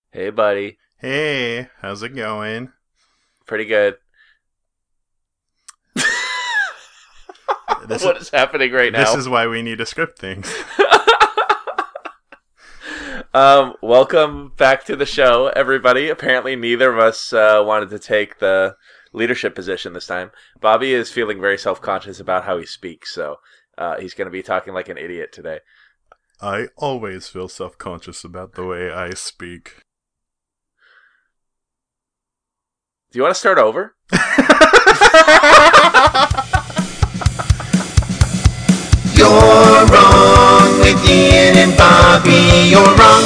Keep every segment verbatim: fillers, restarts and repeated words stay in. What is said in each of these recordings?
Hey, buddy. Hey, how's it going? Pretty good. This is What is happening right this now? is why we need to script things. um, welcome back to the show, everybody. Apparently, neither of us uh, wanted to take the leadership position this time. Bobby is feeling very self-conscious about how he speaks, so uh, he's going to be talking like an idiot today. I always feel self-conscious about the way I speak. Do you want to start over? You're wrong with Ian and Bobby. You're wrong.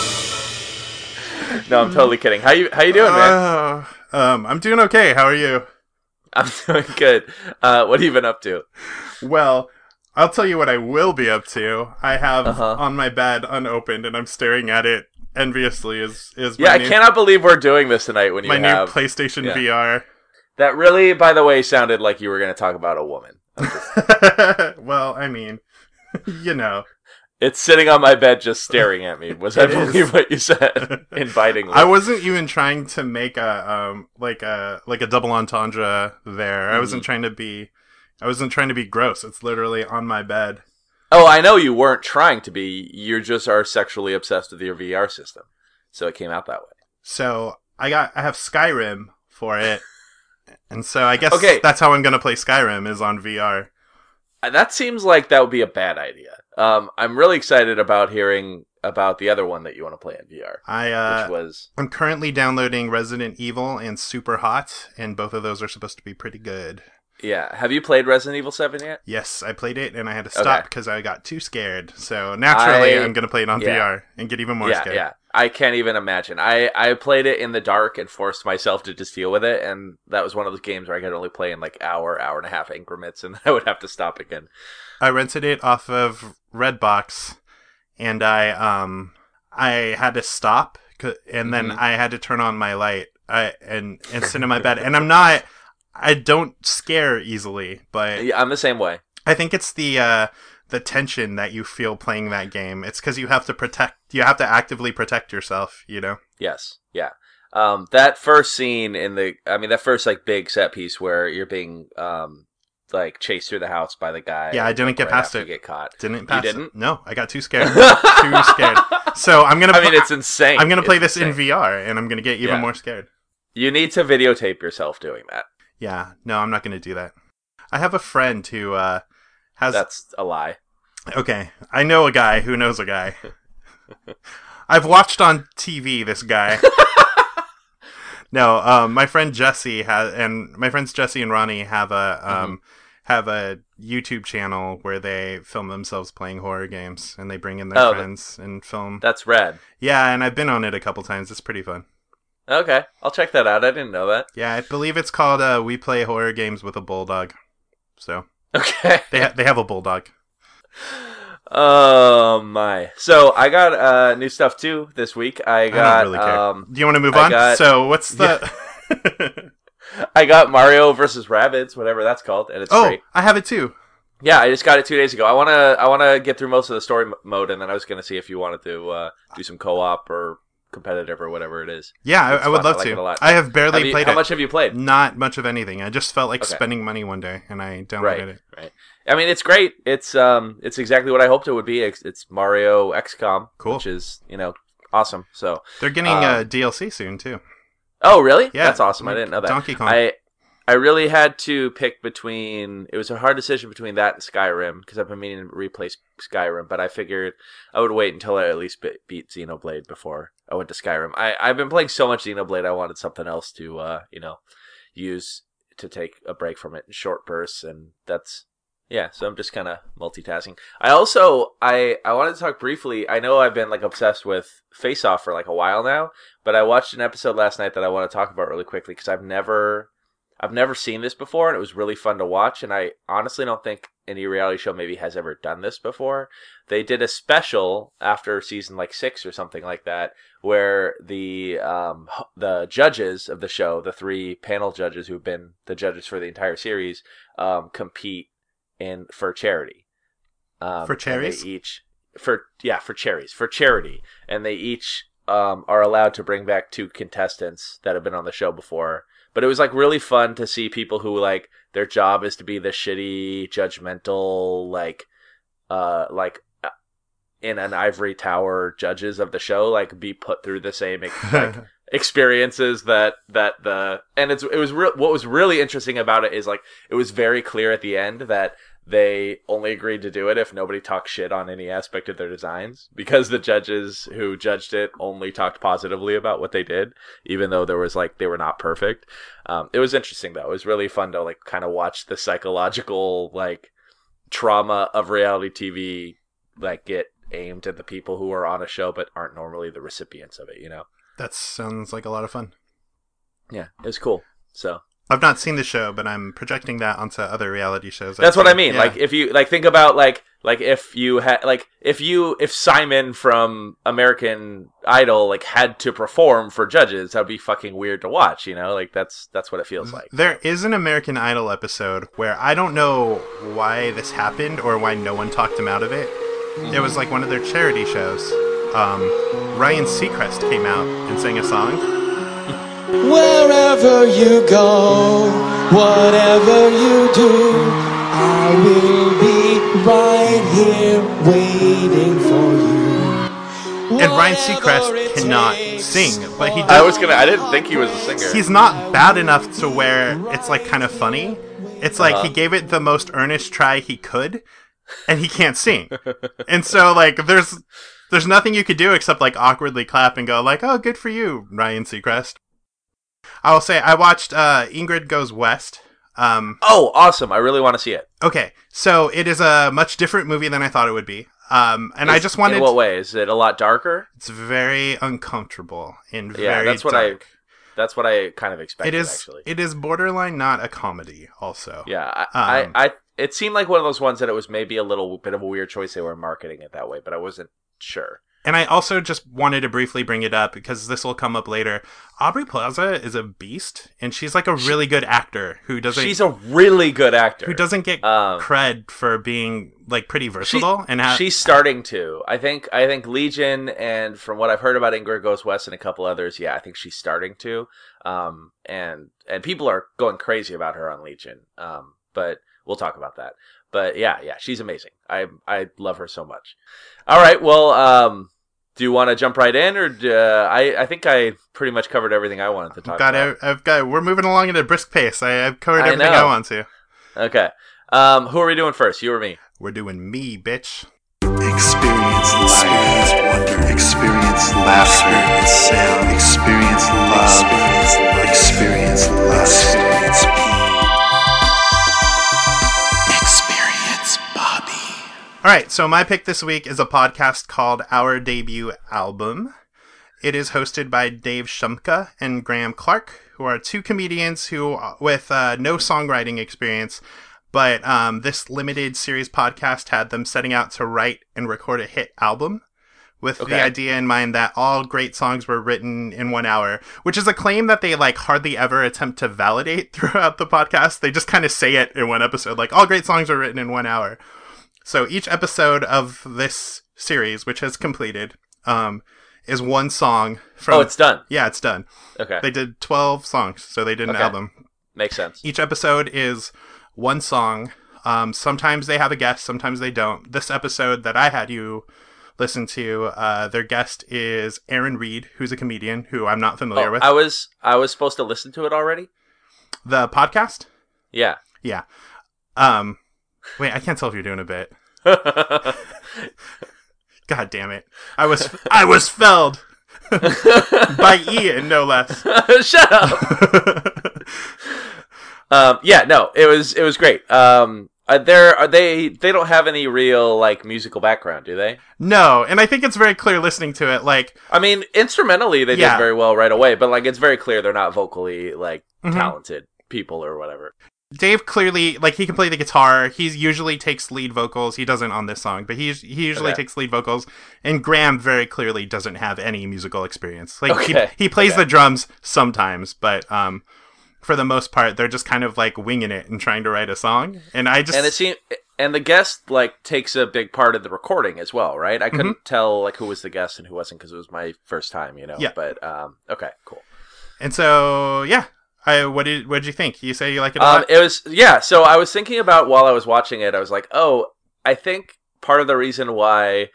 No, I'm totally kidding. How you How you doing, man? Uh, um, I'm doing okay. How are you? I'm doing good. Uh, what have you been up to? Well, I'll tell you what I will be up to. I have Uh-huh. on my bed unopened, and I'm staring at it enviously. Is is my Yeah, I new, cannot believe we're doing this tonight when you my new have PlayStation yeah. V R? That really, by the way, sounded like you were going to talk about a woman. Well, I mean, you know. It's sitting on my bed just staring at me. Was I It is. believe what you said? Invitingly. I wasn't even trying to make a um like a like a double entendre there. I wasn't Mhm. trying to be I wasn't trying to be gross. It's literally on my bed. Oh, I know you weren't trying to be. You just are sexually obsessed with your V R system. So it came out that way. So I got I have Skyrim for it. And so I guess Okay. that's how I'm gonna play Skyrim is on V R. Uh, That seems like that would be a bad idea. Um, I'm really excited about hearing about the other one that you want to play in V R, I which uh was I'm currently downloading Resident Evil and Super Hot, and both of those are supposed to be pretty good. yeah. Have you played Resident Evil seven yet? Yes, I played it and I had to stop Okay. because I got too scared. So naturally, I- I'm gonna play it on yeah. V R and get even more yeah, scared. yeah. I can't even imagine. I, I played it in the dark and forced myself to just deal with it, and that was one of those games where I could only play in like hour, hour and a half increments, and I would have to stop again. I rented it off of Redbox, and I um I had to stop, c- and then Mhm. I had to turn on my light, I and and sit in my bed. And I'm not, I don't scare easily, but Yeah, I'm the same way. I think it's the uh the tension that you feel playing that game. It's because you have to protect, you have to actively protect yourself. You know. Yes, yeah. Um, that first scene in the, I mean, that first like big set piece where you're being um like chased through the house by the guy. Yeah, I didn't like, get right past after it. You get caught. Didn't pass didn't? it. No, I got too scared. Too scared. So I'm gonna. I mean, pl- it's insane. I'm gonna play It's this in insane. V R, and I'm gonna get even Yeah. more scared. You need to videotape yourself doing that. Yeah, no, I'm not gonna do that. I have a friend who uh, has. That's a lie. Okay, I know a guy who knows a guy. I've watched on T V this guy. No, um, my friend Jesse has, and my friends Jesse and Ronnie have a um, have a YouTube channel where they film themselves playing horror games, and they bring in their Oh, th- friends and film. That's rad. Yeah, and I've been on it a couple times. It's pretty fun. Okay, I'll check that out. I didn't know that. Yeah, I believe it's called uh, "We Play Horror Games with a Bulldog." So Okay. they ha- they have a bulldog. Oh my! So I got uh, new stuff too this week. I got I don't really care. um, Do you want to move I on? got- so what's the? I got Mario versus Rabbids, whatever that's called, and it's Oh, great. I have it too. Yeah, I just got it two days ago. I wanna I wanna get through most of the story m- mode, and then I was gonna see if you wanted to uh, do some co-op or competitive or whatever it is. Yeah, It's I, I would fun. I love like to. it a lot. I have barely Have you- played how it. much have you played? Not much of anything. I just felt like Okay. spending money one day, and I downloaded Right, it. right. I mean, it's great. It's um, it's exactly what I hoped it would be. It's, it's Mario X COM, Cool. which is you know awesome. So, They're getting Um, uh, D L C soon too. oh really? Yeah, That's awesome. I didn't know that. Donkey Kong. I I really had to pick between. It was a hard decision between that and Skyrim because I've been meaning to replace Skyrim, but I figured I would wait until I at least be- beat Xenoblade before I went to Skyrim. I I've been playing so much Xenoblade, I wanted something else to uh you know use to take a break from it in short bursts, and that's yeah. So I'm just kind of multitasking. I also I I wanted to talk briefly. I know I've been like obsessed with Face Off for like a while now, but I watched an episode last night that I want to talk about really quickly because I've never I've never seen this before, and it was really fun to watch. And I honestly don't think any reality show maybe has ever done this before. They did a special after season like six or something like that, where the um, h- the judges of the show, the three panel judges who've been the judges for the entire series, um, compete in for charity. Um, For and cherries? they each for yeah for cherries for charity, and they each um, are allowed to bring back two contestants that have been on the show before. But it was like really fun to see people who like their job is to be the shitty, judgmental, like, uh, like in an ivory tower judges of the show, like be put through the same like experiences that that the and it's it was re- what was really interesting about it is like it was very clear at the end that they only agreed to do it if nobody talked shit on any aspect of their designs, because the judges who judged it only talked positively about what they did, even though there was like they were not perfect. Um, it was interesting though. It was really fun to like kind of watch the psychological like trauma of reality T V like get aimed at the people who are on a show but aren't normally the recipients of it. You know, That sounds like a lot of fun. yeah, it was cool. So. I've not seen the show, but I'm projecting that onto other reality shows. That's I've what I seen. mean. Yeah. Like if you like think about like like if you had like if you if Simon from American Idol like had to perform for judges, that'd be fucking weird to watch, you know? Like that's that's what it feels like. There is an American Idol episode where I don't know why this happened or why no one talked him out of it. Mm-hmm. It was like one of their charity shows. Um, Ryan Seacrest came out and sang a song. Wherever you go, whatever you do, I will be right here waiting for you. And Ryan Seacrest cannot sing, but he does. I was gonna. I didn't think he was a singer. He's not bad enough to where it's like kind of funny. It's like Uh-huh. he gave it the most earnest try he could, and he can't sing. And so like there's there's nothing you could do except like awkwardly clap and go like, "Oh, good for you, Ryan Seacrest." I will say I watched uh, Ingrid Goes West. Um, Oh, awesome! I really want to see it. okay, so it is a much different movie than I thought it would be. Um, and I Is- just wanted. In what way? Is it a lot darker? It's very uncomfortable and Yeah, very that's what dark. I. That's what I kind of expected. It is. actually. It is borderline not a comedy. Also. Yeah, I, Um, I, I, it seemed like one of those ones that it was maybe a little bit of a weird choice they were marketing it that way, but I wasn't sure. And I also just wanted to briefly bring it up because this will come up later. Aubrey Plaza is a beast, and she's like a really good actor who doesn't. She's a really good actor who doesn't get Um, cred for being like pretty She- versatile and ha- she's starting to. I think. I think Legion, and from what I've heard about Ingrid Goes West and a couple others, yeah, I think she's starting to. Um, and and people are going crazy about her on Legion. Um, but we'll talk about that. But yeah, yeah, she's amazing. I I love her so much. All right, well, um. Do you want to jump right in, or do, uh, I? I think I pretty much covered everything I wanted to talk got about. I've got. We're moving along at a brisk pace. I, I've covered I everything know. I want to. Okay. Um, who are we doing first? You or me? We're doing me, bitch. Experience life, wonder, experience laughter and sound, experience love, experience lust, experience peace, experience Bobby. All right, so my pick this week is a podcast called Our Debut Album. It is hosted by Dave Shumka and Graham Clark, who are two comedians who, with uh, no songwriting experience, but um, this limited series podcast had them setting out to write and record a hit album with Okay. the idea in mind that all great songs were written in one hour, which is a claim that they like hardly ever attempt to validate throughout the podcast. They just kind of say it in one episode, like all great songs are written in one hour. So each episode of this series, which has completed, um, is one song from... Oh, it's done. Yeah, it's done. Okay, They did twelve songs, so they did an Okay. album. makes sense. Each episode is one song. Um, sometimes they have a guest, sometimes they don't. This episode that I had you listen to, uh, their guest is Aaron Reed, who's a comedian who I'm not familiar Oh, with. I was I was supposed to listen to it already. The podcast? Yeah. Yeah. Um, wait, I can't tell if you're doing a bit. God damn it. I was I was felled by Ian, no less. Shut up. um, yeah, no, it was it was great. Um, uh, there are they they don't have any real like musical background, do they? No, and I think it's very clear listening to it, like, I mean, instrumentally they Yeah. did very well right away, but like it's very clear they're not vocally like Mhm. talented people or whatever. Dave clearly, like, he can play the guitar. He usually takes lead vocals. He doesn't on this song, but he's, he usually Okay. takes lead vocals. And Graham very clearly doesn't have any musical experience. Like, Okay. he, he plays Okay. the drums sometimes, but um, for the most part, they're just kind of, like, winging it and trying to write a song. And I just... And it seemed and the guest like takes a big part of the recording as well, right? I couldn't tell like who was the guest and who wasn't because it was my first time, you know. Yeah. But um, okay, cool. And so, yeah. I, what did what did you think? You say you like it a Um, lot? it was yeah. So I was thinking about while I was watching it, I was like, oh, I think part of the reason why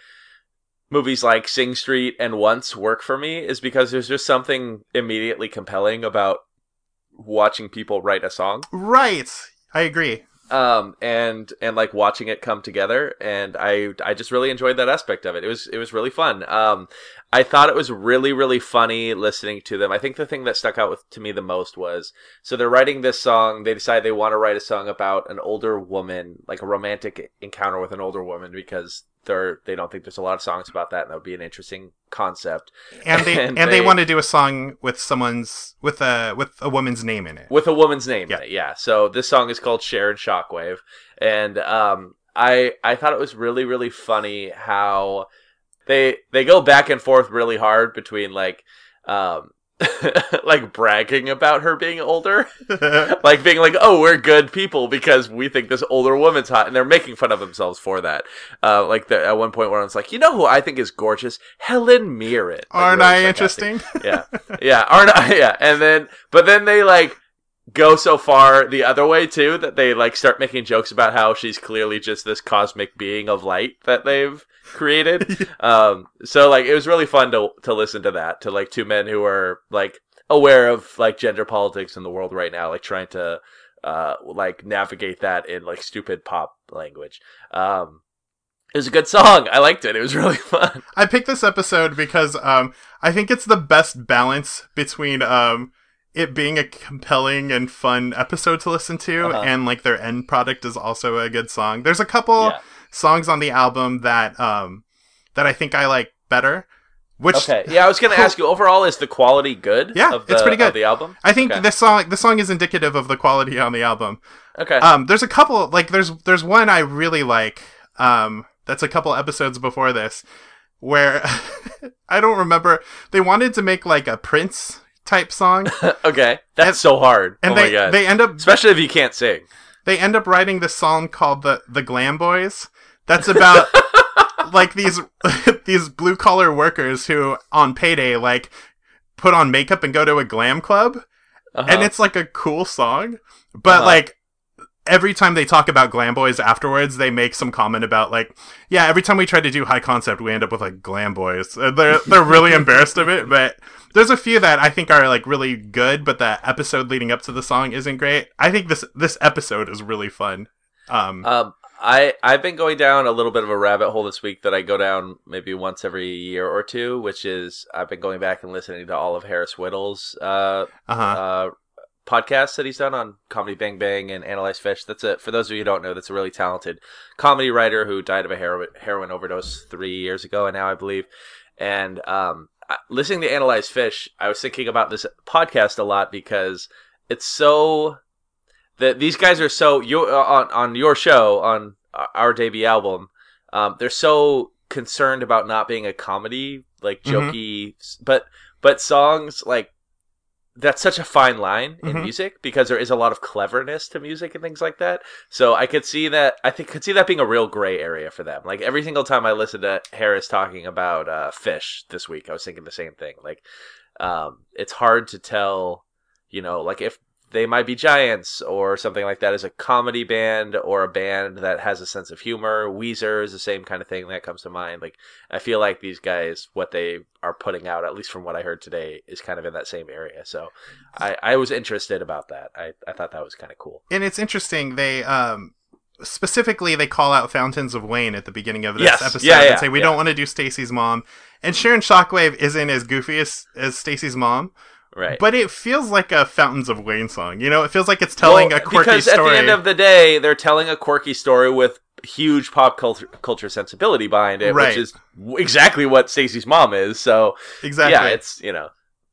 movies like Sing Street and Once work for me is because there's just something immediately compelling about watching people write a song. Right. I agree. Um, and, and like watching it come together. And I, I just really enjoyed that aspect of it. It was, it was really fun. Um, I thought it was really, really funny listening to them. I think the thing that stuck out with, to me the most was, so they're writing this song. They decide they want to write a song about an older woman, like a romantic encounter with an older woman, because they're, they don't think there's a lot of songs about that. And that would be an interesting concept. And they and, and they, they want to do a song with someone's with a with a woman's name in it. With a woman's name Yeah. in it, yeah. So this song is called Sharon Shockwave. And um, I I thought it was really, really funny how they they go back and forth really hard between like um like bragging about her being older. Like being like, oh, we're good people because we think this older woman's hot, and they're making fun of themselves for that. Uh, like the, at one point where it's like, you know who I think is gorgeous? Helen Mirren. Like, Aren't really I sarcastic. interesting? Yeah, yeah, aren't I? Yeah, and then but then they like go so far the other way too that they like start making jokes about how she's clearly just this cosmic being of light that they've created. um, so like it was really fun to to listen to that, to like two men who are like aware of like gender politics in the world right now, like trying to uh like navigate that in like stupid pop language. Um, it was a good song. I liked it. It was really fun. I picked this episode because um I think it's the best balance between um it being a compelling and fun episode to listen to, Uh-huh. and like their end product is also a good song. There's a couple Yeah. songs on the album that um that I think I like better. Which Okay. Yeah, I was going to ask you, overall, is the quality good? Yeah, of the, it's pretty good. Of the album? I think Okay. this song this song is indicative of the quality on the album. Okay. Um, there's a couple like there's there's one I really like. Um, that's a couple episodes before this, where I don't remember. They wanted to make like a Prince type song, Okay. That's and- so hard. and oh they my god. they end up Especially if you can't sing. they end up writing this song called the the Glam Boys. That's about like these these blue collar workers who on payday like put on makeup and go to a glam club. Uh-huh. And it's like a cool song, but Uh-huh. like every time they talk about Glam Boys afterwards, they make some comment about like, yeah, every time we try to do high concept, we end up with like Glam Boys. Uh, They're they're really embarrassed of it, but there's a few that I think are like really good, but the episode leading up to the song isn't great. I think this this episode is really fun. Um, Um, I I've been going down a little bit of a rabbit hole this week that I go down maybe once every year or two, which is I've been going back and listening to all of Harris Whittle's uh, uh-huh. uh, podcasts that he's done on Comedy Bang Bang and Analyze Fish. That's a for those of you who don't know, that's a really talented comedy writer who died of a heroin, heroin overdose three years ago, and now I believe. And um, I- listening to Analyze Fish, I was thinking about this podcast a lot because it's so. That these guys are so you uh, on on your show on our debut album, um, they're so concerned about not being a comedy like jokey, but but songs like that's such a fine line in Mhm. music because there is a lot of cleverness to music and things like that. So I could see that I think could see that being a real gray area for them. Like every single time I listened to Harris talking about uh, Fish this week, I was thinking the same thing. Like um, it's hard to tell, you know, like if They Might Be Giants or something like that is a comedy band or a band that has a sense of humor. Weezer is the same kind of thing that comes to mind. Like, I feel like these guys, what they are putting out, at least from what I heard today, is kind of in that same area. So I, I was interested about that. I, I thought that was kind of cool. And it's interesting. They um, specifically they call out Fountains of Wayne at the beginning of this Yes. episode Yeah, yeah, and say we yeah. don't want to do Stacy's mom. And Sharon Shockwave isn't as goofy as, as Stacy's mom. Right. But it feels like a Fountains of Wayne song. You know, it feels like it's telling Well, a quirky because story. at the end of the day, they're telling a quirky story with huge pop culture, culture sensibility behind it, Right. which is w- exactly what Stacey's mom is. So exactly. yeah, it's, you know,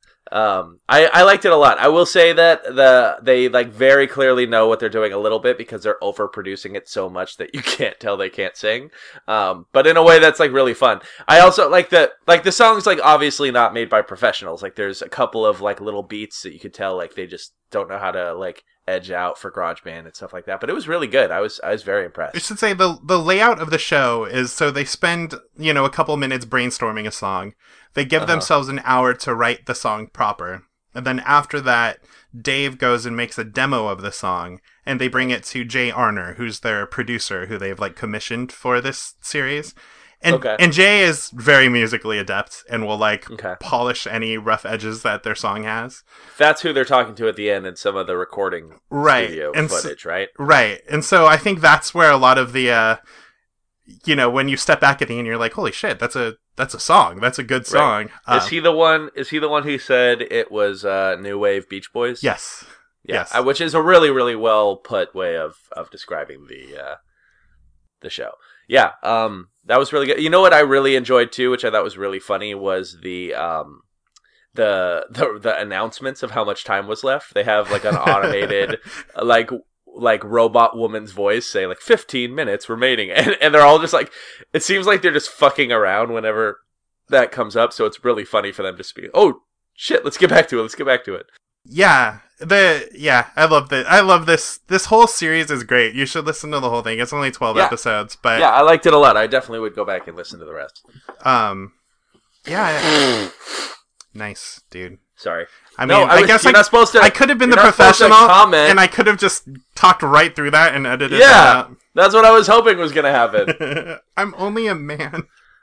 um, I, I liked it a lot. I will say that the they like very clearly know what they're doing a little bit because they're overproducing it so much that you can't tell they can't sing. Um, but in a way that's like really fun. I also like the like the song's like obviously not made by professionals. Like there's a couple of like little beats that you could tell like they just don't know how to like edge out for GarageBand and stuff like that. But it was really good. I was I was very I impressed. should say the the layout of the show is so they spend, you know, a couple minutes brainstorming a song. They give Uh-huh. themselves an hour to write the song proper. And then after that, Dave goes and makes a demo of the song, and they bring it to Jay Arner, who's their producer, who they've like commissioned for this series. And Okay. and Jay is very musically adept and will like Okay. polish any rough edges that their song has. That's who they're talking to at the end in some of the recording Right. studio And s- footage, right? Right. And so I think that's where a lot of the uh you know, when you step back at the end you're like, holy shit, that's a that's a song. That's a good song. Uh, Is he the one? Is he the one who said it was uh, New Wave Beach Boys? yes. Yeah, Yes. uh, which is a really, really well put way of, of describing the uh, the show. Yeah, um, that was really good. You know what I really enjoyed too, which I thought was really funny, was the um, the the the announcements of how much time was left. They have like an automated like like robot woman's voice say like fifteen minutes remaining, and and they're all just like, it seems like they're just fucking around whenever that comes up. So it's really funny for them to speak. Oh shit, let's get back to it. Let's get back to it. Yeah. The yeah, I love that. I love this. This whole series is great. You should listen to the whole thing. It's only twelve Yeah. episodes, but Yeah, I liked it a lot. I definitely would go back and listen to the rest. um yeah, nice, dude. Sorry. I mean, No, I I, was- guess you're I, not supposed to- I could have been you're the not supposed to professional, comment. and I could have just talked right through that and edited Yeah, that that's what I was hoping was going to happen. out. I'm only a man.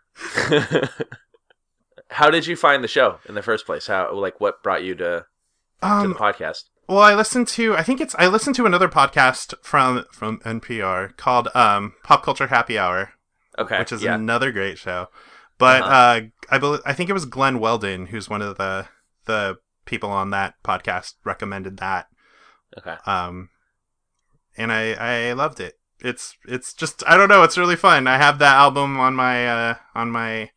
How did you find the show in the first place? How, like, what brought you to, to Um, the podcast? well, I listened to. I think it's. I listened to another podcast from from N P R called um, Pop Culture Happy Hour, Okay, which is yeah. another great show. But Uh-huh. uh, I believe I think it was Glenn Weldon who's one of the the people on that podcast recommended that. Okay. Um, and I I loved it. It's it's just I don't know. It's really fun. I have that album on my uh on my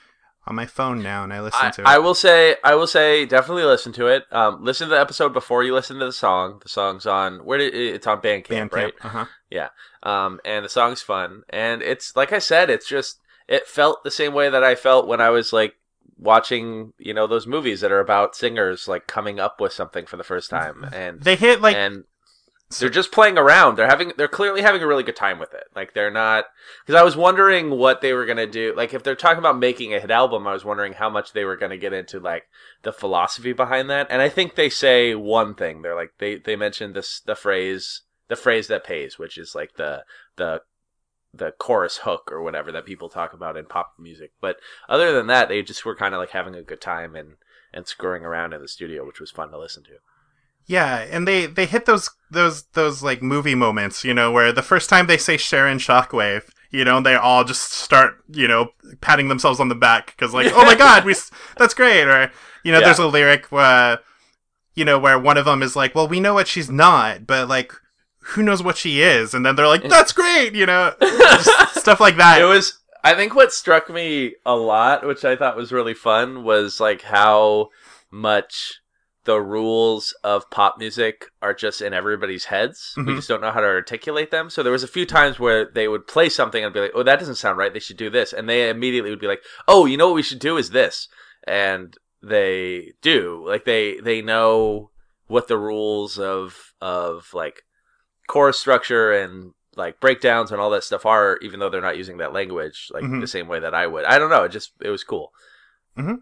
on my phone now, and I listen I, to it. I will say, I will say, definitely listen to it. Um, listen to the episode before you listen to the song. The song's on where did it's on Bandcamp, right? Uh huh. Yeah. Um, and the song's fun, and it's like I said, it's just it felt the same way that I felt when I was like watching, you know, those movies that are about singers like coming up with something for the first time, and They hit like and they're just playing around. They're having, they're clearly having a really good time with it. Like they're not, because I was wondering what they were gonna do. Like if they're talking about making a hit album, I was wondering how much they were gonna get into like the philosophy behind that. And I think they say one thing. They're like they they mentioned this the phrase the phrase that pays, which is like the the the chorus hook or whatever that people talk about in pop music. But other than that, they just were kind of like having a good time and and screwing around in the studio, which was fun to listen to. yeah, and they they hit those those those like movie moments, you know, where the first time they say Sharon Shockwave, you know, they all just start, you know, patting themselves on the back because like, oh my god, we s- that's great, or you know, Yeah. there's a lyric where, you know, where one of them is like, well, we know what she's not, but like, who knows what she is, and then they're like, that's great, you know, just stuff like that. It was, I think what struck me a lot, which I thought was really fun, was like how much the rules of pop music are just in everybody's heads. We Mhm. just don't know how to articulate them. So there was a few times where they would play something and be like, oh, that doesn't sound right. They should do this. And they immediately would be like, oh, you know what we should do is this. And they do. Like they, they know what the rules of, of like chorus structure and like breakdowns and all that stuff are, even though they're not using that language like Mhm. the same way that I would. I don't know. It just, it was cool. Mhm.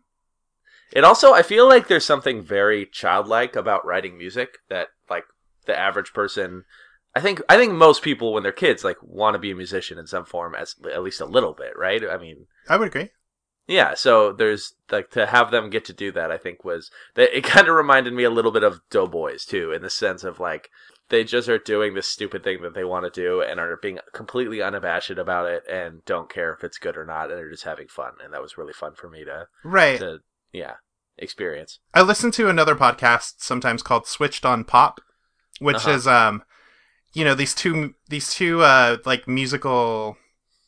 It also, I feel like there's something very childlike about writing music that like the average person, I think, I think most people when they're kids like want to be a musician in some form, as at least a little bit, right? I mean, I would agree. yeah. So there's like to have them get to do that, I think was that it kind of reminded me a little bit of Doughboys too, in the sense of like they just are doing this stupid thing that they want to do and are being completely unabashed about it and don't care if it's good or not, and they're just having fun. And that was really fun for me to, Right. to yeah, experience. I listen to another podcast sometimes called Switched on Pop, which Uh-huh. is um, you know, these two these two uh like musical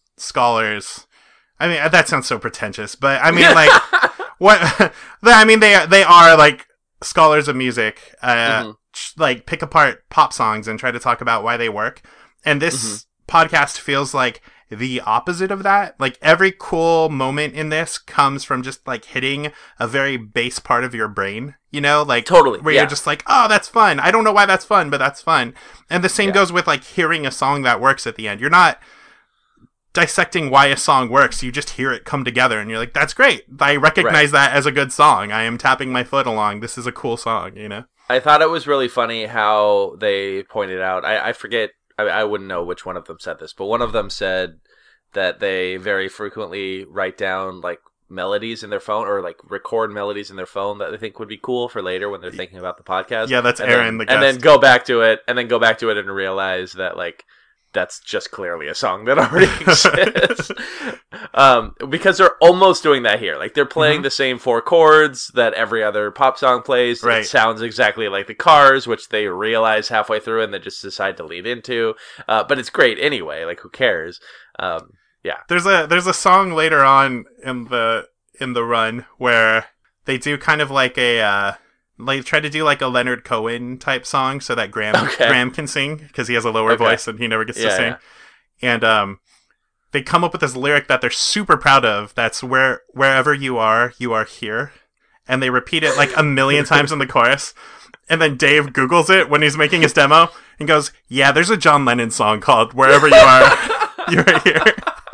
scholars. I mean, that sounds so pretentious, but I mean, like, what? I mean, they they are like scholars of music. Uh, Mhm. like pick apart pop songs and try to talk about why they work. And this podcast feels like the opposite of that. Like, every cool moment in this comes from just, like, hitting a very base part of your brain, you know? Like, Totally, where yeah. you're just like, oh, that's fun. I don't know why that's fun, but that's fun. And the same Yeah. goes with, like, hearing a song that works at the end. You're not dissecting why a song works. You just hear it come together, and you're like, that's great. I recognize that as a good song. I am tapping my foot along. This is a cool song, you know? I thought it was really funny how they pointed out, I, I forget, I, I wouldn't know which one of them said this, but one of them said that they very frequently write down, like, melodies in their phone, or, like, record melodies in their phone that they think would be cool for later when they're thinking about the podcast. Yeah, that's and Aaron, then, the And then guest. go back to it, and then go back to it and realize that, like, that's just clearly a song that already exists. um, because they're almost doing that here. Like, they're playing Mhm. the same four chords that every other pop song plays. Right. It sounds exactly like the Cars, which they realize halfway through and they just decide to lead into. Uh, but it's great anyway. Like, who cares? Um, yeah. There's a there's a song later on in the in the run where they do kind of like a uh, like try to do like a Leonard Cohen type song so that Graham Okay. Graham can sing because he has a lower Okay. voice and he never gets to Yeah, sing. And um, they come up with this lyric that they're super proud of. That's where wherever you are, you are here, and they repeat it like a million times in the chorus. And then Dave Googles it when he's making his demo and goes, "Yeah, there's a John Lennon song called Wherever You Are, You Are Here."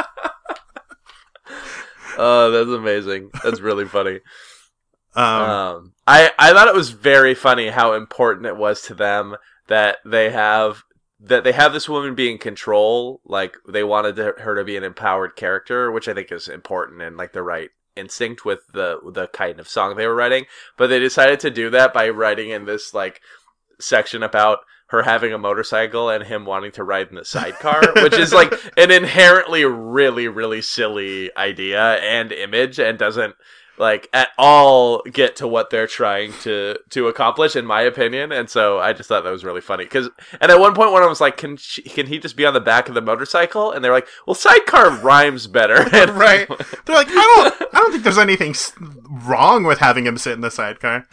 Oh, that's amazing. That's really funny. Um, Um, I, I thought it was very funny how important it was to them that they have that they have this woman be in control. Like, they wanted to, her to be an empowered character, which I think is important and like the right instinct with the the kind of song they were writing. But they decided to do that by writing in this like section about her having a motorcycle and him wanting to ride in the sidecar, which is like an inherently really, really silly idea and image, and doesn't like at all get to what they're trying to to accomplish, in my opinion. And so I just thought that was really funny because, and at one point one of them was like, can she, can he just be on the back of the motorcycle? And they're like, well, sidecar rhymes better. And right? They're like, I don't, I don't think there's anything s- wrong with having him sit in the sidecar.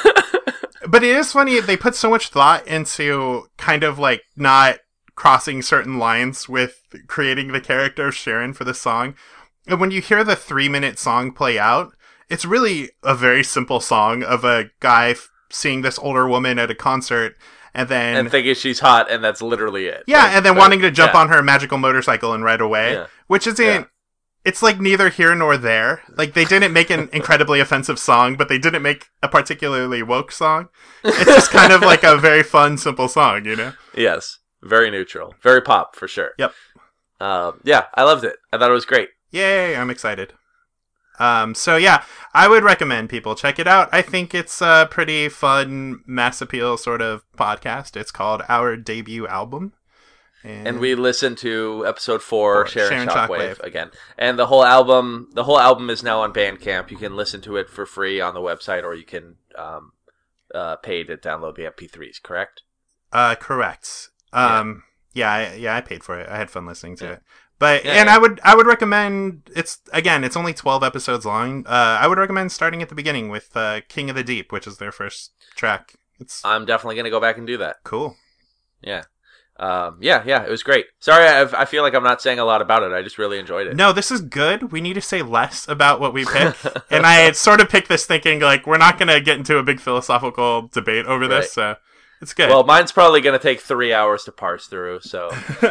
But it is funny, they put so much thought into kind of like not crossing certain lines with creating the character of Sharon for the song. And when you hear the three minute song play out, it's really a very simple song of a guy f- seeing this older woman at a concert and then and thinking she's hot, and that's literally it. yeah, Like, and then but- wanting to jump yeah. on her magical motorcycle and ride away, Yeah. which isn't. Yeah. It's like neither here nor there. Like, they didn't make an incredibly offensive song, but they didn't make a particularly woke song. It's just kind of like a very fun, simple song, you know? Yes, very neutral, very pop for sure. Yep. Um, yeah, I loved it. I thought it was great. Yay, I'm excited. Um, so yeah, I would recommend people check it out. I think it's a pretty fun, mass appeal sort of podcast. It's called Our Debut Album. And we listened to episode four, Four, Sharon, Sharon Shockwave, Shockwave. again, and the whole album. The whole album is now on Bandcamp. You can listen to it for free on the website, or you can um, uh, pay to download the M P threes. Correct? Uh, correct. Um, yeah, I, yeah, I paid for it. I had fun listening to Yeah. it. But Yeah, and yeah. I would I would recommend it's again it's only twelve episodes long. Uh, I would recommend starting at the beginning with uh, King of the Deep, which is their first track. It's I'm definitely gonna go back and do that. cool. Yeah, um, yeah, yeah. It was great. Sorry, I've, I feel like I'm not saying a lot about it. I just really enjoyed it. No, this is good. We need to say less about what we pick. And I had sort of picked this thinking like we're not gonna get into a big philosophical debate over Right. this, so it's good. Well, mine's probably gonna take three hours to parse through. So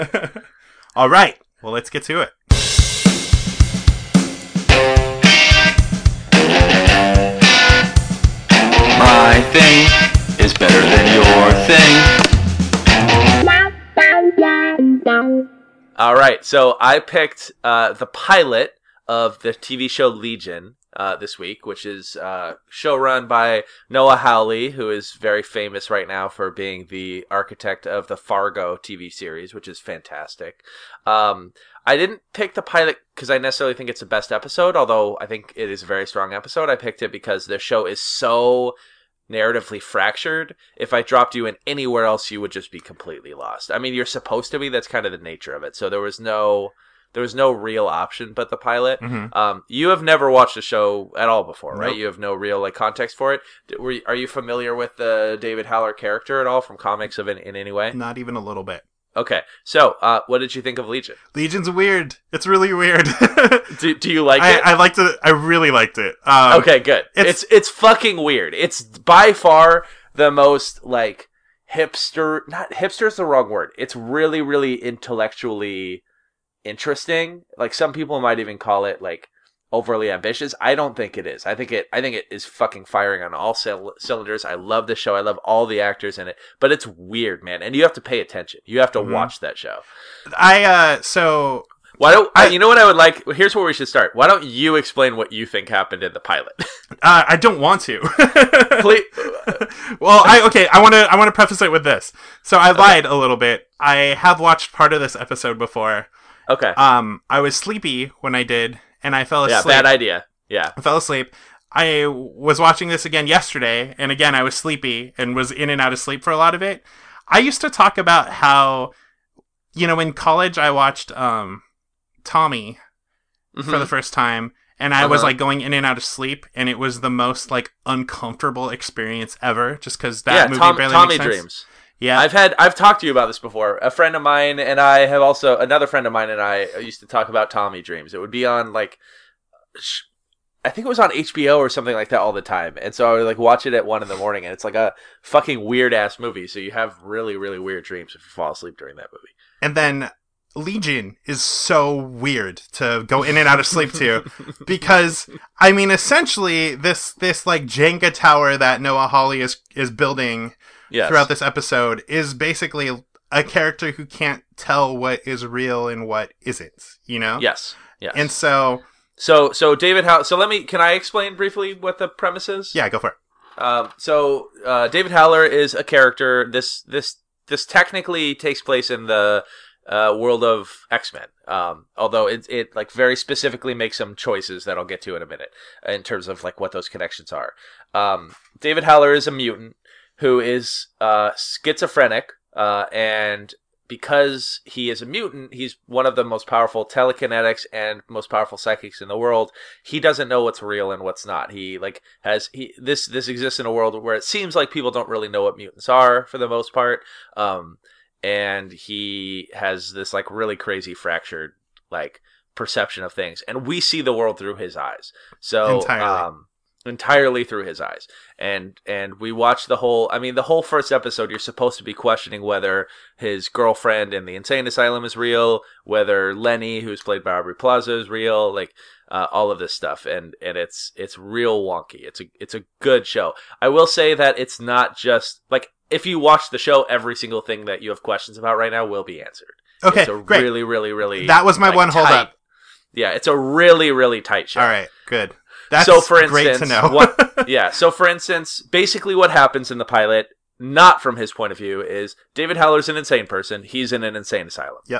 All right. Well, let's get to it. My thing is better than your thing. all right, so I picked uh, the pilot of the T V show Legion uh, this week, which is uh, show run by Noah Hawley, who is very famous right now for being the architect of the Fargo T V series, which is fantastic. Um, I didn't pick the pilot because I necessarily think it's the best episode, although I think it is a very strong episode. I picked it because the show is so narratively fractured. If I dropped you in anywhere else, you would just be completely lost. I mean, you're supposed to be. That's kind of the nature of it. So there was no... There was no real option but the pilot. Mhm. Um, you have never watched the show at all before, right? Nope. You have no real like context for it. D- Were you, are you familiar with the David Haller character at all from comics of in, in any way? Not even a little bit. Okay, so uh, what did you think of Legion? Legion's weird. It's really weird. Do, do you like I, it? I liked it. I really liked it. Um, Okay, good. it's- It's, it's fucking weird. It's by far the most like hipster. Not hipster's the wrong word. It's really, really intellectually interesting. Like some people might even call it like overly ambitious. I don't think it is. I think it. I think it is fucking firing on all cyl- cylinders. I love the show. I love all the actors in it. But it's weird, man. And you have to pay attention. You have to Mhm. watch that show. I uh so Why don't I- you know what I would like? Here's where we should start. Why don't you explain what you think happened in the pilot? uh, I don't want to. Please. Well, I okay. I want to. I want to preface it with this. So I lied a little bit. I have watched part of this episode before. Okay. Um, I was sleepy when I did, and I fell Yeah, asleep. bad idea. Yeah. I fell asleep. I was watching this again yesterday, and again I was sleepy and was in and out of sleep for a lot of it. I used to talk about how, you know, in college I watched um, Tommy for Mhm. the first time, and I was Uh-huh. like going in and out of sleep, and it was the most like uncomfortable experience ever, just because that yeah, movie Tom, barely Tommy makes sense. Dreams. Yeah, I've had I've talked to you about this before. A friend of mine and I have also another friend of mine and I used to talk about Tommy Dreams. It would be on like sh- I think it was on H B O or something like that all the time. And so I would like watch it at one in the morning, and it's like a fucking weird ass movie. So you have really really weird dreams if you fall asleep during that movie. and then Legion is so weird to go in and out of sleep to, because I mean, essentially, this this like Jenga tower that Noah Hawley is is building Yes. throughout this episode is basically a character who can't tell what is real and what isn't. You know? Yes. Yes. And so, so so David How so let me can I explain briefly what the premise is? yeah, go for it. Um, so uh, David Haller is a character. This this this technically takes place in the uh, world of X-Men. Um, although it it like very specifically makes some choices that I'll get to in a minute in terms of like what those connections are. Um, David Haller is a mutant who is uh, schizophrenic, uh, and because he is a mutant, he's one of the most powerful telekinetics and most powerful psychics in the world. He doesn't know what's real and what's not. He like has he this this exists in a world where it seems like people don't really know what mutants are for the most part. Um, and he has this like really crazy fractured like perception of things, and we see the world through his eyes. So Entirely. um, entirely through his eyes. And and we watch the whole I mean the whole first episode you're supposed to be questioning whether his girlfriend in the insane asylum is real, whether Lenny, who's played by Aubrey Plaza, is real, like uh, all of this stuff, and and it's it's real wonky. It's a it's a good show. I will say that it's not just like if you watch the show, every single thing that you have questions about right now will be answered. Okay, it's a great. really really really That was my like, one hold tight- up. Yeah, it's a really really tight show. All right, good. That's so for great instance, to know. what, yeah. So for instance, basically what happens in the pilot, not from his point of view, is David Haller's an insane person. He's in an insane asylum. Yep.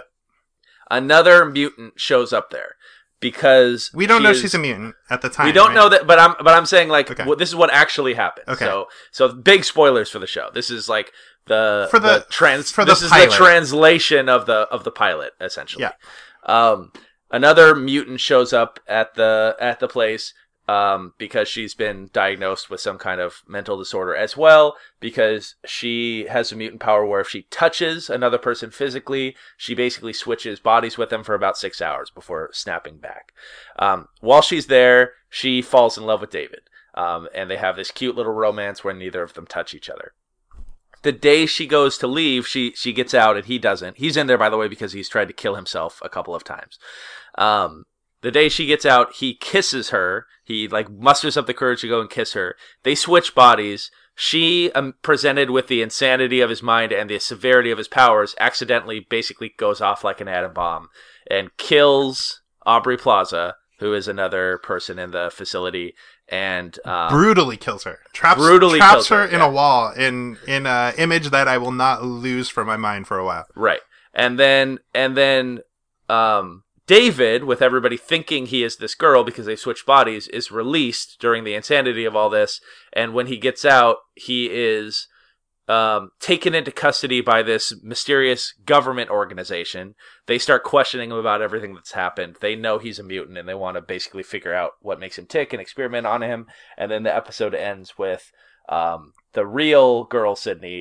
Another mutant shows up there because We don't she know is- she's a mutant at the time. We don't right? know that, but I'm but I'm saying like Okay. what, this is what actually happened. Okay. So so big spoilers for the show. This is like the For the- trans for the this is pilot. the translation of the of the pilot essentially. Yeah. Um, another mutant shows up at the at the place. Um, because she's been diagnosed with some kind of mental disorder as well, because she has a mutant power where if she touches another person physically, she basically switches bodies with them for about six hours before snapping back. Um, while she's there, she falls in love with David, um, and they have this cute little romance where neither of them touch each other. The day she goes to leave, she she gets out and he doesn't. He's in there, by the way, because he's tried to kill himself a couple of times. Um, The day she gets out, he kisses her. He like musters up the courage to go and kiss her. They switch bodies. She, um, presented with the insanity of his mind and the severity of his powers, accidentally basically goes off like an atom bomb and kills Aubrey Plaza, who is another person in the facility, and um, Brutally kills her. Traps, Brutally traps kills her, her, in yeah. a wall in in an image that I will not lose from my mind for a while. right. And then and then um, David, with everybody thinking he is this girl because they switch bodies, is released during the insanity of all this. And when he gets out, he is um, taken into custody by this mysterious government organization. They start questioning him about everything that's happened. They know he's a mutant, and they want to basically figure out what makes him tick and experiment on him. And then the episode ends with um, the real girl, Sydney.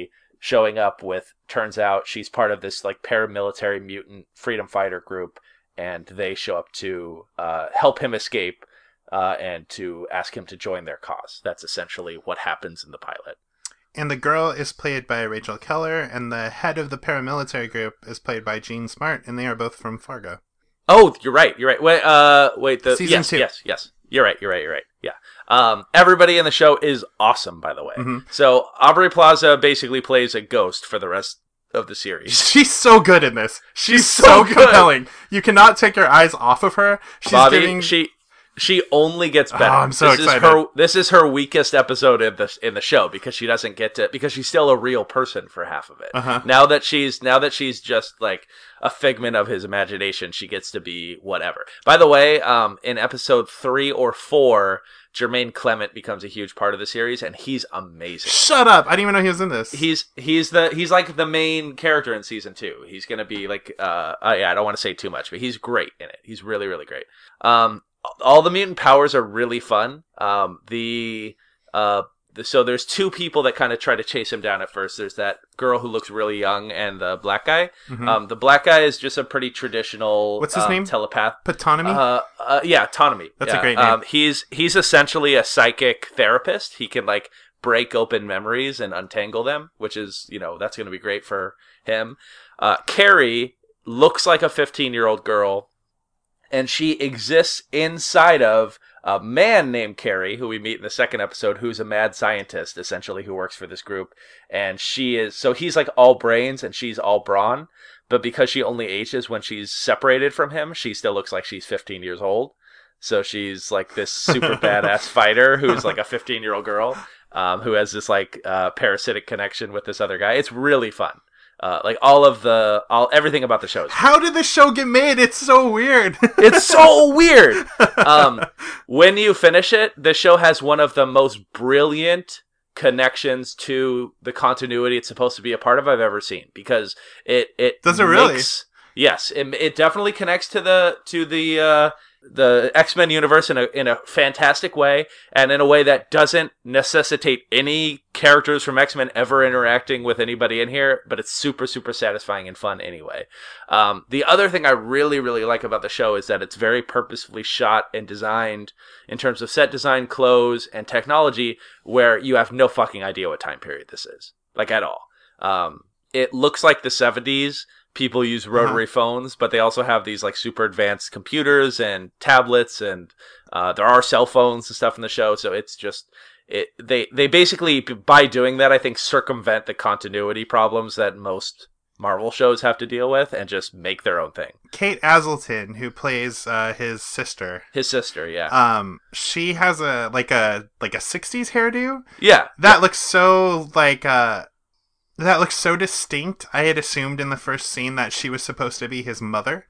showing up with, turns out she's part of this like paramilitary mutant freedom fighter group, and they show up to uh, help him escape uh, and to ask him to join their cause. That's essentially what happens in the pilot. And the girl is played by Rachel Keller, and the head of the paramilitary group is played by Jean Smart, and they are both from Fargo. Oh, you're right. You're right. Wait, uh, wait. The Season yes, two. yes, yes. You're right. You're right. You're right. Yeah. Um, everybody in the show is awesome, by the way. Mm-hmm. So Aubrey Plaza basically plays a ghost for the rest of the series. She's so good in this. She's, She's so, so good. compelling. You cannot take your eyes off of her. She's Bobby, giving... she she only gets better. Oh, I'm so this excited. Is her, this is her weakest episode in the in the show because she doesn't get to because she's still a real person for half of it. Uh-huh. Now that she's now that she's just like a figment of his imagination, she gets to be whatever. By the way, um, in episode three or four, Jermaine Clement becomes a huge part of the series, and he's amazing. Shut up! I didn't even know he was in this. He's he's the he's like the main character in season two. He's gonna be like uh, uh yeah, I don't want to say too much, but he's great in it. He's really really great. Um, all the mutant powers are really fun. Um, the uh. So there's two people that kind of try to chase him down at first. There's that girl who looks really young and the black guy. Mm-hmm. Um, the black guy is just a pretty traditional What's his um, name? telepath. Patonomy? Uh, uh, yeah, autonomy. That's yeah. a great name. Um, he's he's essentially a psychic therapist. He can like break open memories and untangle them, which is, you know, that's going to be great for him. Uh, Carrie looks like a fifteen-year-old girl, and she exists inside of a man named Carrie, who we meet in the second episode, who's a mad scientist, essentially, who works for this group. And she is, so he's like all brains and she's all brawn. But because she only ages when she's separated from him, she still looks like she's fifteen years old. So she's like this super badass fighter who's like a fifteen-year-old girl um, who has this like uh, parasitic connection with this other guy. It's really fun. Uh, like all of the, all everything about the show is How did this show get made? It's so weird. It's so weird. Um, when you finish it, the show has one of the most brilliant connections to the continuity it's supposed to be a part of I've ever seen, because it it Does it really? makes- yes, it, it definitely connects to the to the uh, the X-Men universe in a in a fantastic way, and in a way that doesn't necessitate any characters from X-Men ever interacting with anybody in here, but it's super super satisfying and fun anyway. Um, the other thing I really really like about the show is that it's very purposefully shot and designed in terms of set design, clothes, and technology, where you have no fucking idea what time period this is, like at all. Um, it looks like the seventies. People use rotary uh-huh. phones, but they also have these like super advanced computers and tablets, and uh, there are cell phones and stuff in the show. So it's just it. They they basically, by doing that, I think circumvent the continuity problems that most Marvel shows have to deal with, and just make their own thing. Kate Aselton, who plays uh, his sister, His sister, yeah, um, she has a like a like a sixties hairdo. yeah, That looks so like uh. That looks so distinct. I had assumed in the first scene that she was supposed to be his mother.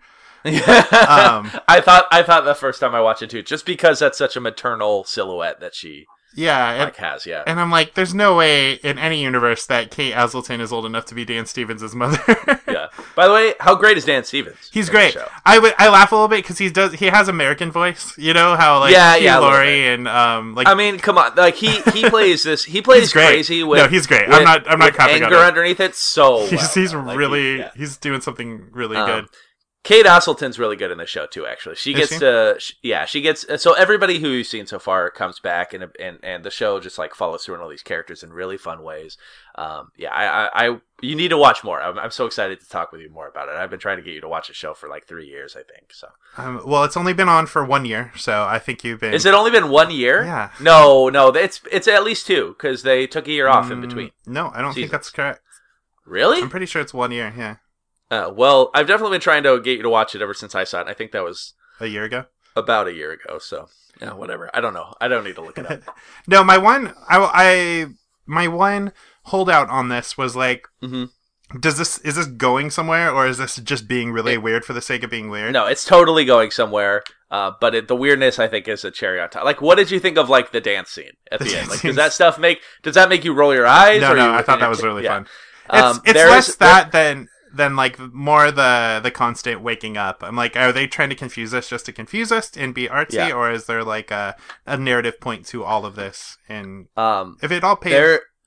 um, I thought I thought the first time I watched it too, just because that's such a maternal silhouette that she yeah like and, has. Yeah, and I'm like, there's no way in any universe that Kate Aselton is old enough to be Dan Stevens' mother. yeah. By the way, how great is Dan Stevens? He's great. I would I laugh a little bit because he does he has American voice. You know how like yeah, Hugh yeah, Laurie and um like I mean, come on, like he he plays this he plays he's great. crazy with no he's great. with, I'm not I'm not with copying anger on it. underneath it. So well. He's he's Like, really he, yeah. he's doing something really Um, good. Kate Aselton's really good in the show too. Actually, she Is gets she? to sh yeah, she gets so everybody who you've seen so far comes back, and and and the show just like follows through on all these characters in really fun ways. Um, yeah, I, I, I you need to watch more. I'm, I'm so excited to talk with you more about it. I've been trying to get you to watch the show for like three years, I think. So, Um, well, it's only been on for one year, so I think you've been. is it only been one year? Yeah. No, no, it's it's at least two because they took a year off in Mm, between. No, I don't think seasons. that's correct. Really? I'm pretty sure it's one year. Yeah, Uh, well, I've definitely been trying to get you to watch it ever since I saw it. And I think that was a year ago. about a year ago. So, yeah, whatever. I don't know. I don't need to look it up. No, my one, I, I, my one holdout on this was like, hmm does this is this going somewhere, or is this just being really It- weird for the sake of being weird? No, it's totally going somewhere. Uh, but it, the weirdness, I think, is a cherry on top. Like, what did you think of like the dance scene at The the, end? dance Like, scenes- does that stuff make does that make you roll your eyes? no, or no. you- I thought that was really yeah. fun. It's Um, it's there less is- that than than like more the the constant waking up. I'm like, are they trying to confuse us just to confuse us and be artsy, Yeah. or is there like a a narrative point to all of this? And Um, if it all pays, there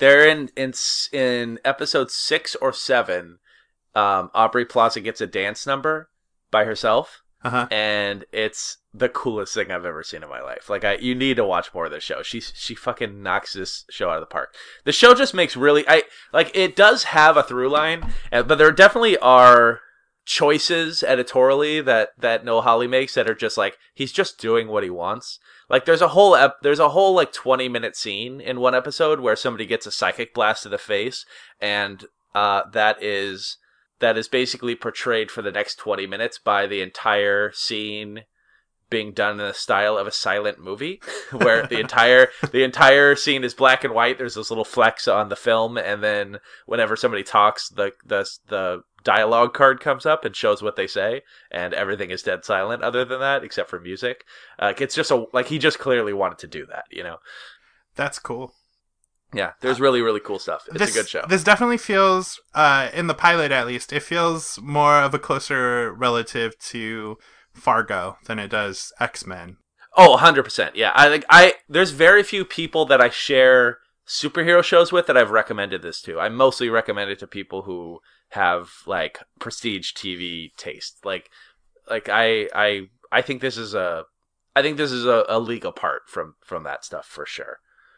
they're in in s- in episode six or seven. Um, Aubrey Plaza gets a dance number by herself, Uh-huh. and it's the coolest thing I've ever seen in my life. Like, I, you need to watch more of this show. She she fucking knocks this show out of the park. The show just makes really, I like. It does have a through line, uh, but there definitely are choices editorially that that Noah Hawley makes that are just like he's just doing what he wants. Like, there's a whole ep- there's a whole like twenty minute scene in one episode where somebody gets a psychic blast to the face, and uh, that is. That is basically portrayed for the next twenty minutes by the entire scene being done in the style of a silent movie, where the entire the entire scene is black and white. There's those little flecks on the film, and then whenever somebody talks, the the the dialogue card comes up and shows what they say, and everything is dead silent other than that, except for music. Like, it's just a like he just clearly wanted to do that, you know. That's cool. Yeah, there's really, really cool stuff. It's this, a good show. This definitely feels, uh, in the pilot at least, it feels more of a closer relative to Fargo than it does X-Men. Oh, one hundred percent. Yeah, I think I there's very few people that I share superhero shows with that I've recommended this to. I mostly recommend it to people who have like prestige T V taste. Like like I I I think this is a I think this is a, a league apart from from that stuff for sure.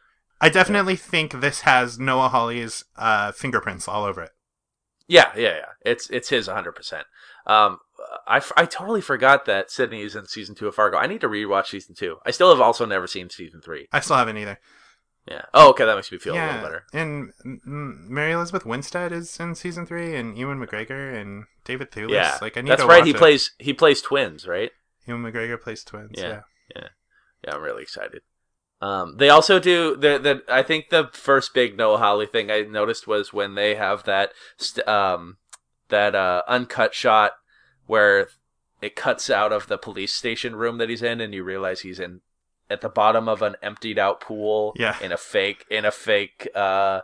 I definitely yeah. think this has Noah Hawley's uh, fingerprints all over it. Yeah, yeah, yeah. It's it's his one hundred percent. Um, I, I totally forgot that Sydney is in season two of Fargo. I need to rewatch season two. I still have also never seen season three. I still haven't either. Yeah. Oh, okay. That makes me feel yeah. a little better. And Mary Elizabeth Winstead is in season three, and Ewan McGregor and David Thewlis. Yeah, like I need that's to right. watch He it. plays he plays twins, right? Ewan McGregor plays twins. Yeah, yeah, yeah. yeah I'm really excited. Um, they also do the the. I think the first big Noah Hawley thing I noticed was when they have that st- um that uh, uncut shot where it cuts out of the police station room that he's in, and you realize he's in at the bottom of an emptied out pool. Yeah. in a fake in a fake uh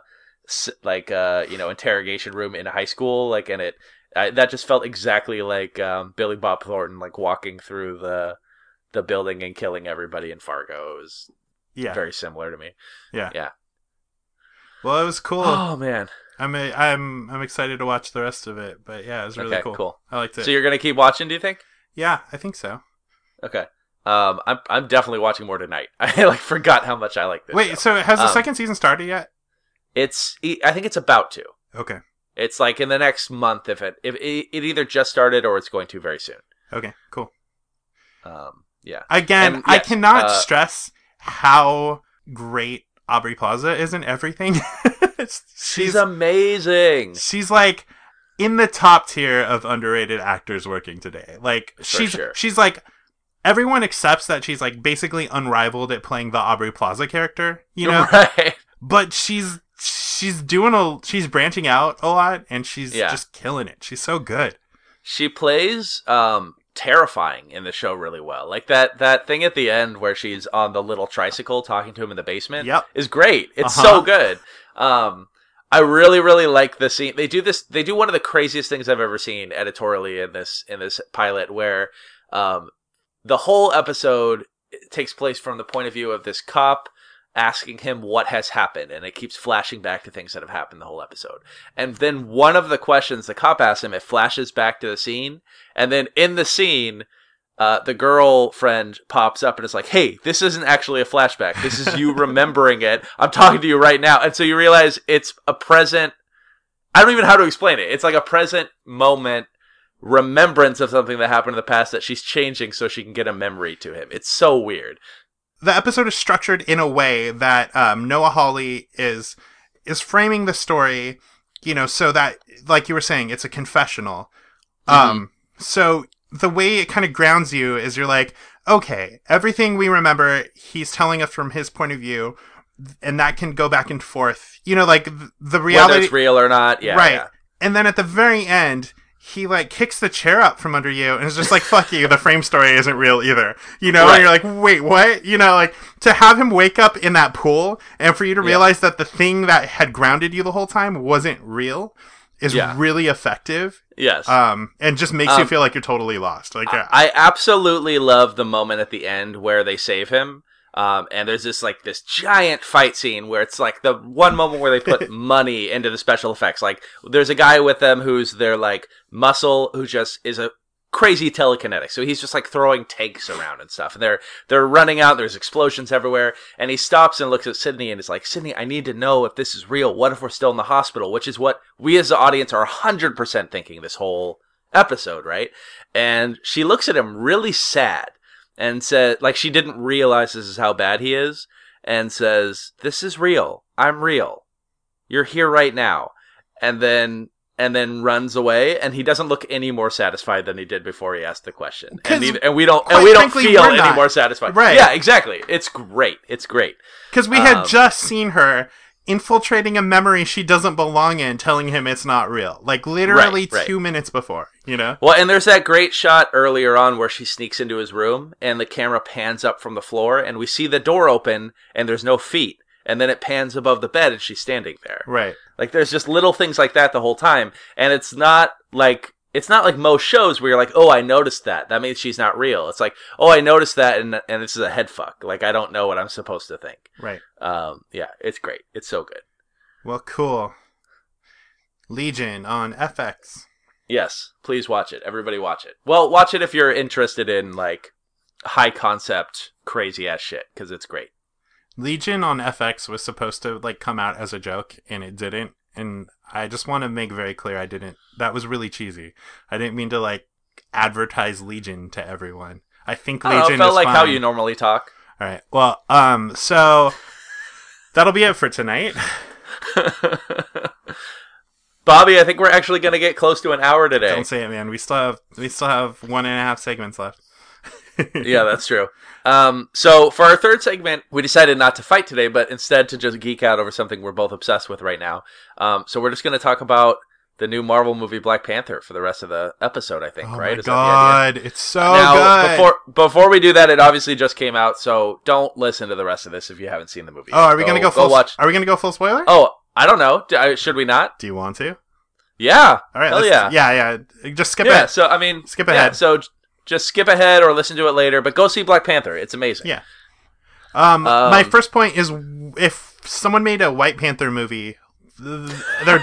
like uh you know interrogation room in a high school. Like, and it I, that just felt exactly like um, Billy Bob Thornton like walking through the the building and killing everybody in Fargo. It was Yeah. very similar to me. Yeah. Yeah. Well, it was cool. Oh man. I'm a, I'm I'm excited to watch the rest of it, but yeah, it was really okay, cool. cool. I liked it. So you're gonna keep watching, do you think? Yeah, I think so. Okay. Um, I'm I'm definitely watching more tonight. I like forgot how much I like this. Wait, show. so has the um, second season started yet? It's I think it's about to. Okay. It's like in the next month if it if it, it either just started or it's going to very soon. Okay, cool. Um, yeah. Again, And, I yes, cannot uh, stress how great Aubrey Plaza is in everything. she's, she's amazing. She's like in the top tier of underrated actors working today. Like For she's sure. she's like everyone accepts that she's like basically unrivaled at playing the Aubrey Plaza character, you know? Right. But she's she's doing a she's branching out a lot and she's Yeah. just killing it. She's so good. She plays um terrifying in the show really well. Like that that thing at the end where she's on the little tricycle talking to him in the basement Yep. is great. It's Uh-huh. so good. Um I really really like the scene. They do this they do one of the craziest things I've ever seen editorially in this in this pilot where um the whole episode takes place from the point of view of this cop asking him what has happened, and it keeps flashing back to things that have happened the whole episode. And then one of the questions the cop asks him, it flashes back to the scene, and then in the scene, uh, the girlfriend pops up and is like, hey, this isn't actually a flashback. This is you remembering it. I'm talking to you right now. And so you realize it's a present... I don't even know how to explain it. It's like a present moment remembrance of something that happened in the past that she's changing so she can get a memory to him. It's so weird. The episode is structured in a way that um, Noah Hawley is is framing the story, you know, so that, like you were saying, it's a confessional. Mm-hmm. Um, so the way it kind of grounds you is you're like, okay, everything we remember, he's telling us from his point of view, and that can go back and forth. You know, like th- the reality, whether it's real or not, yeah, right? Yeah. And then at the very end, he like kicks the chair up from under you and is just like, fuck you, the frame story isn't real either. You know, Right. and you're like, wait, what? You know, like to have him wake up in that pool and for you to Yeah. realize that the thing that had grounded you the whole time wasn't real is Yeah. really effective. Yes. Um, and just makes you Um, feel like you're totally lost. Like, yeah. I absolutely love the moment at the end where they save him. Um, and there's this like this giant fight scene where it's like the one moment where they put money into the special effects. Like there's a guy with them who's their like muscle who just is a crazy telekinetic. So he's just like throwing tanks around and stuff. And they're they're running out. There's explosions everywhere. And he stops and looks at Sydney and is like, Sydney, I need to know if this is real. What if we're still in the hospital? Which is what we as the audience are one hundred percent thinking this whole episode, right? And she looks at him really sad. And said, like, she didn't realize this is how bad he is, and says, "This is real. I'm real. You're here right now." And then, and then runs away, and he doesn't look any more satisfied than he did before he asked the question. And, neither, and we don't, and we don't frankly, feel we're any not. more satisfied. Right? Yeah, exactly. It's great. It's great. Because we had Um, just seen her infiltrating a memory she doesn't belong in, telling him it's not real. Like, literally Right, right. two minutes before, you know? Well, and there's that great shot earlier on where she sneaks into his room and the camera pans up from the floor and we see the door open and there's no feet. And then it pans above the bed and she's standing there. Right. Like there's just little things like that the whole time. And it's not like, it's not like most shows where you're like, oh, I noticed that. That means she's not real. It's like, oh, I noticed that and and this is a head fuck. Like I don't know what I'm supposed to think. Right. Um, yeah, it's great. It's so good. Well, cool. Legion on F X. Yes, please watch it. Everybody watch it. Well, watch it if you're interested in like high concept, crazy ass shit because it's great. Legion on F X was supposed to like come out as a joke, and it didn't. And I just want to make very clear, I didn't. That was really cheesy. I didn't mean to like advertise Legion to everyone. I think I don't Legion know, it felt is like fine. how you normally talk. All right. Well, um, so that'll be it for tonight. Bobby, I think we're actually going to get close to an hour today. Don't say it, man. We still have we still have one and a half segments left. Yeah, that's true. Um, so for our third segment, we decided not to fight today, but instead to just geek out over something we're both obsessed with right now. Um, so we're just going to talk about the new Marvel movie Black Panther for the rest of the episode, I think, Oh right? my Is that the idea? god, it's so now, good. before before we do that, it obviously just came out, so don't listen to the rest of this if you haven't seen the movie. oh, yet. are we gonna go go full? watch? Are we gonna go full spoiler? Oh, I don't know. Do- I- Should we not? Do you want to? Yeah. All right. Hell let's, yeah. Yeah, yeah. Just skip Yeah. it. So I mean, Skip yeah, ahead. so j- just skip ahead or listen to it later, but go see Black Panther. It's amazing. Yeah. Um, Um, my first point is if someone made a White Panther movie, th- there'd be.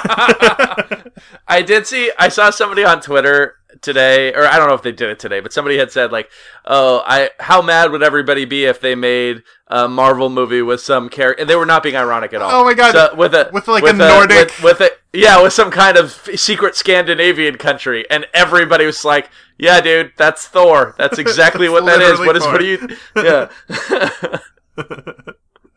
I did see, I saw somebody on Twitter today, or I don't know if they did it today, but somebody had said like, oh, I, how mad would everybody be if they made a Marvel movie with some character, and they were not being ironic at all. Oh my God. So, with a, With, like, with a Nordic- with, with a, yeah, with some kind of secret Scandinavian country, and everybody was like, yeah, dude, that's Thor. That's exactly That's what that is. literally What is, Thor. what do you,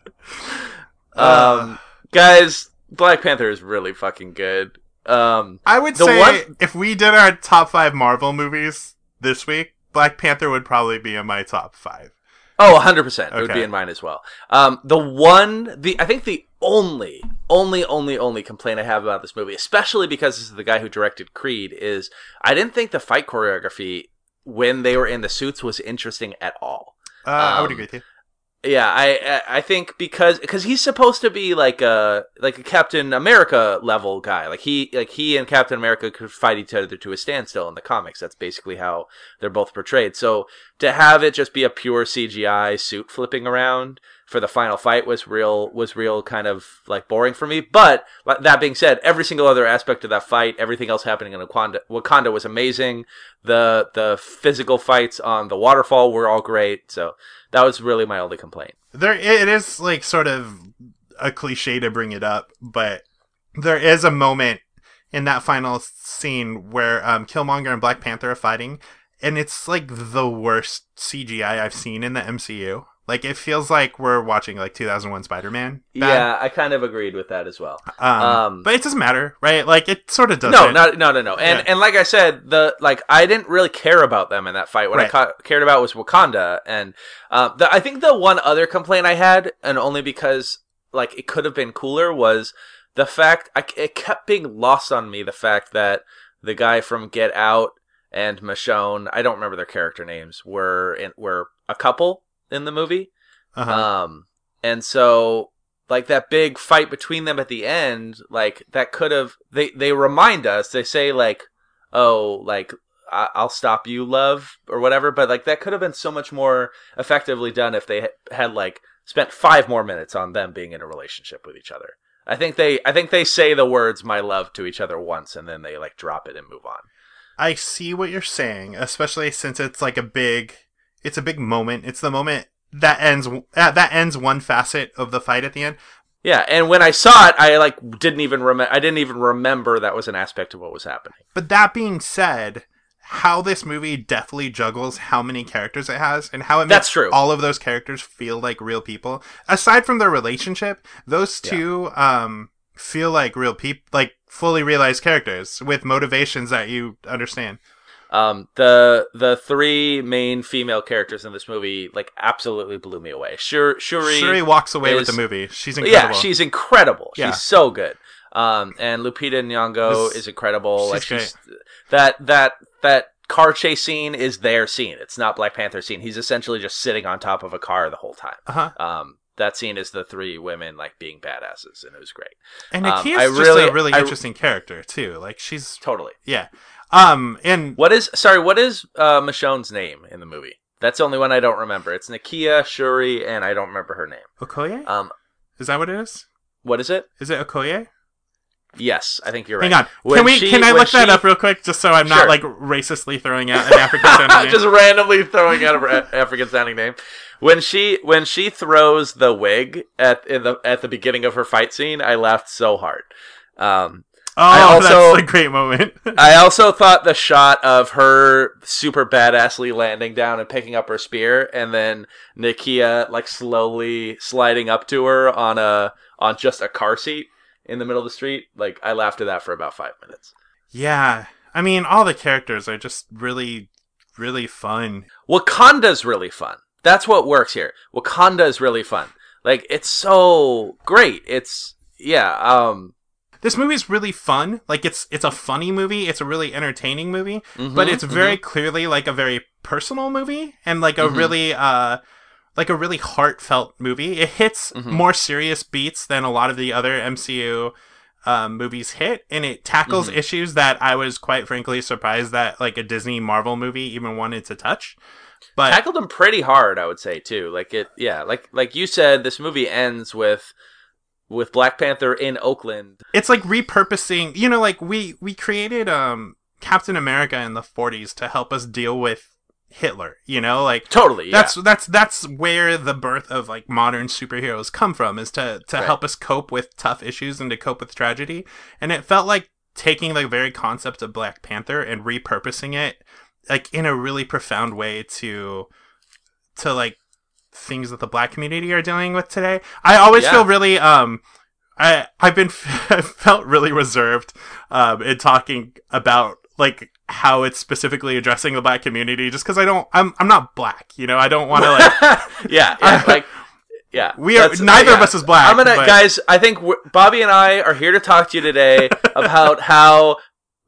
yeah. um, guys, Black Panther is really fucking good. Um, I would The say one- if we did our top five Marvel movies this week, Black Panther would probably be in my top five. Oh, one hundred percent. It would Okay. be in mine as well. Um, the one, the I think the only, only, only, only complaint I have about this movie, especially because this is the guy who directed Creed, is I didn't think the fight choreography when they were in the suits was interesting at all. Uh, I would Um, agree with you. Yeah, I I I think because because he's supposed to be like a like a Captain America level guy. Like he like he and Captain America could fight each other to a standstill in the comics. That's basically how they're both portrayed. So to have it just be a pure C G I suit flipping around for the final fight was real was real kind of like boring for me. But like, that being said, every single other aspect of that fight, everything else happening in Wakanda, Wakanda was amazing. The the physical fights on the waterfall were all great. So that was really my only complaint. There, it is like sort of a cliche to bring it up, but there is a moment in that final scene where um, Killmonger and Black Panther are fighting, and it's like the worst C G I I've seen in the M C U. Like, it feels like we're watching like two thousand one Spider-Man. bad. Yeah, I kind of agreed with that as well. Um, Um, but it doesn't matter, right? Like, it sort of does. No, not, no, no, no. And Yeah. and like I said, the like I didn't really care about them in that fight. What I Right. ca- cared about was Wakanda, and uh, the, I think the one other complaint I had, and only because like it could have been cooler, was the fact I, it kept being lost on me the fact that the guy from Get Out and Michonne, I don't remember their character names, were in, were a couple in the movie. Uh-huh. Um, and so like that big fight between them at the end, like that could have, they, they remind us, they say like, oh, like, I- I'll stop you, love, or whatever. But like that could have been so much more effectively done if they had like spent five more minutes on them being in a relationship with each other. I think they I think they say the words "my love" to each other once, and then they like drop it and move on. I see what you're saying, especially since it's like a big, it's a big moment. It's the moment that ends uh, that ends one facet of the fight at the end. Yeah, and when I saw it, I like didn't even remember. I didn't even remember that was an aspect of what was happening. But that being said, how this movie definitely juggles how many characters it has and how it makes That's true. all of those characters feel like real people. Aside from their relationship, those two yeah. um, feel like real people, like fully realized characters with motivations that you understand. Um, the the three main female characters in this movie like absolutely blew me away. Shuri, Shuri, Shuri walks away is, with the movie. She's incredible. Yeah, she's incredible. Yeah. She's so good. Um, and Lupita Nyong'o This, is incredible. She's like she's, great. that that that car chase scene is their scene. It's not Black Panther's scene. He's essentially just sitting on top of a car the whole time. Uh-huh. Um, that scene is the three women like being badasses, and it was great. And um, Nakia's I just really, a really I, interesting character too. Like she's totally yeah. Um, and what is sorry? What is uh, Michonne's name in the movie? That's the only one I don't remember. It's Nakia, Shuri, and I don't remember her name. Okoye? Um, is that what it is? what is it? Is it Okoye? Yes, I think you're right. Hang on. When can we? she- can I when look that she- up real quick, just so I'm Sure. not like racistly throwing out an African sounding name? Just randomly throwing out an African sounding name. When she when she throws the wig at in the at the beginning of her fight scene, I laughed so hard. Um, Oh, I also- that's a great moment. I also thought the shot of her super badassly landing down and picking up her spear, and then Nakia like slowly sliding up to her on a on just a car seat in the middle of the street. Like I laughed at that for about five minutes. Yeah, I mean, all the characters are just really, really fun. Wakanda's really fun. That's what works here. Wakanda is really fun. Like it's so great. It's yeah. Um, This movie is really fun. Like it's it's a funny movie. It's a really entertaining movie, mhm, but it's very mhm. clearly like a very personal movie and like a Mhm. really uh like a really heartfelt movie. It hits Mhm. more serious beats than a lot of the other M C U um, movies hit, and it tackles Mhm. issues that I was quite frankly surprised that like a Disney Marvel movie even wanted to touch. But Tackled them pretty hard, I would say too. Like it, yeah. Like like you said, this movie ends with with Black Panther in Oakland. it's like repurposing, you know, like we we created um Captain America in the forties to help us deal with Hitler, you know, like Totally. Yeah. that's that's that's where the birth of like modern superheroes come from, is to to Right. help us cope with tough issues and to cope with tragedy. And it felt like taking the very concept of Black Panther and repurposing it like in a really profound way to to like things that the Black community are dealing with today. I always Yeah. feel really um I I've been I felt really reserved um in talking about like how it's specifically addressing the Black community, just because I don't I'm I'm not Black, you know. I don't want to like yeah, yeah, like yeah. we are That's- neither uh, of yeah. us is Black. I'm gonna, but- guys. I think we're, Bobby and I are here to talk to you today about how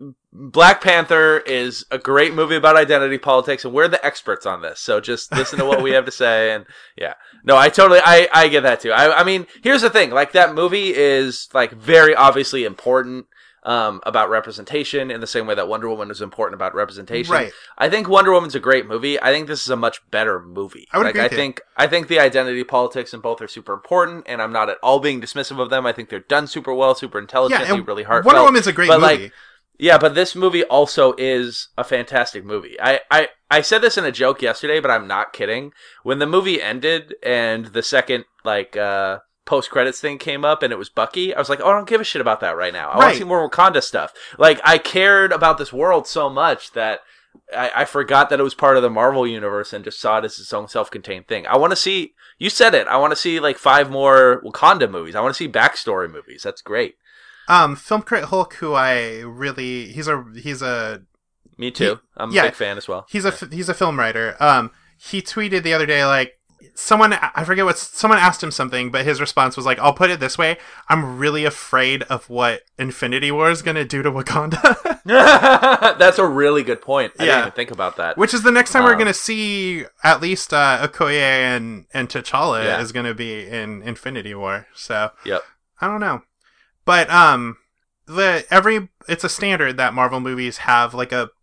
Black Panther is a great movie about identity politics, and we're the experts on this. So just listen to what we have to say, and yeah, no, I totally, I, I get that too. I, I mean, here's the thing: like that movie is like very obviously important um, about representation, in the same way that Wonder Woman is important about representation. Right. I think Wonder Woman's a great movie. I think this is a much better movie. I would like, agree I with you. think I think the identity politics in both are super important, and I'm not at all being dismissive of them. I think they're done super well, super intelligently, Yeah, and really heartfelt. Wonder Woman's a great but, movie. Like, yeah, but this movie also is a fantastic movie. I, I, I said this in a joke yesterday, but I'm not kidding. When the movie ended and the second like uh, post credits thing came up and it was Bucky, I was like, oh, I don't give a shit about that right now. I want Right. to see more Wakanda stuff. Like I cared about this world so much that I, I forgot that it was part of the Marvel universe and just saw it as its own self-contained thing. I want to see. You said it. I want to see like five more Wakanda movies. I want to see backstory movies. That's great. Um, Film Crit Hulk, who I really he's a he's a Me too. He- I'm a yeah, big fan as well. he's a f- he's a film writer. Um, he tweeted the other day like someone I forget what someone asked him something, but his response was like, "I'll put it this way: I'm really afraid of what Infinity War is gonna do to Wakanda." That's a really good point. I Yeah. didn't even think about that. Which is the next time we're Um, gonna see at least uh, Okoye and and T'Challa Yeah. is gonna be in Infinity War. So Yep. I don't know, but um, the every it's a standard that Marvel movies have like a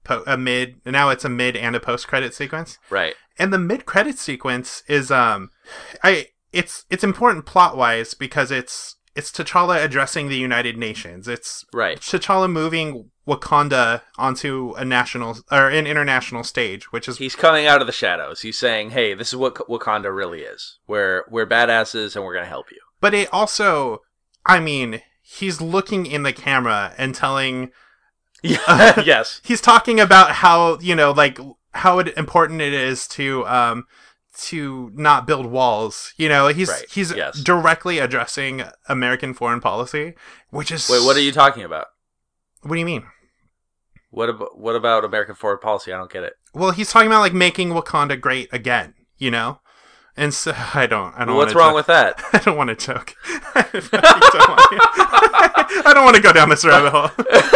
po- a mid. Now it's a mid and a post credit sequence. Right. And the mid credit sequence is um, I it's it's important plot wise because it's it's T'Challa addressing the United Nations. It's Right. T'Challa moving Wakanda onto a national or an international stage, which is He's coming out of the shadows. He's saying, "Hey, this is what Wakanda really is. We're we're badasses, and we're gonna help you." But it also, I mean, he's looking in the camera and telling. Yeah. Yes. He's talking about how, you know, like how it, important it is to um to not build walls. You know, he's Right. he's Yes. directly addressing American foreign policy, which is Wait, what are you talking about? What do you mean? What about what about American foreign policy? I don't get it. Well, he's talking about like making Wakanda great again, you know? And so I don't I don't What's wanna wrong joke. with that? I don't want to joke. I don't want- I don't want to go down this rabbit hole.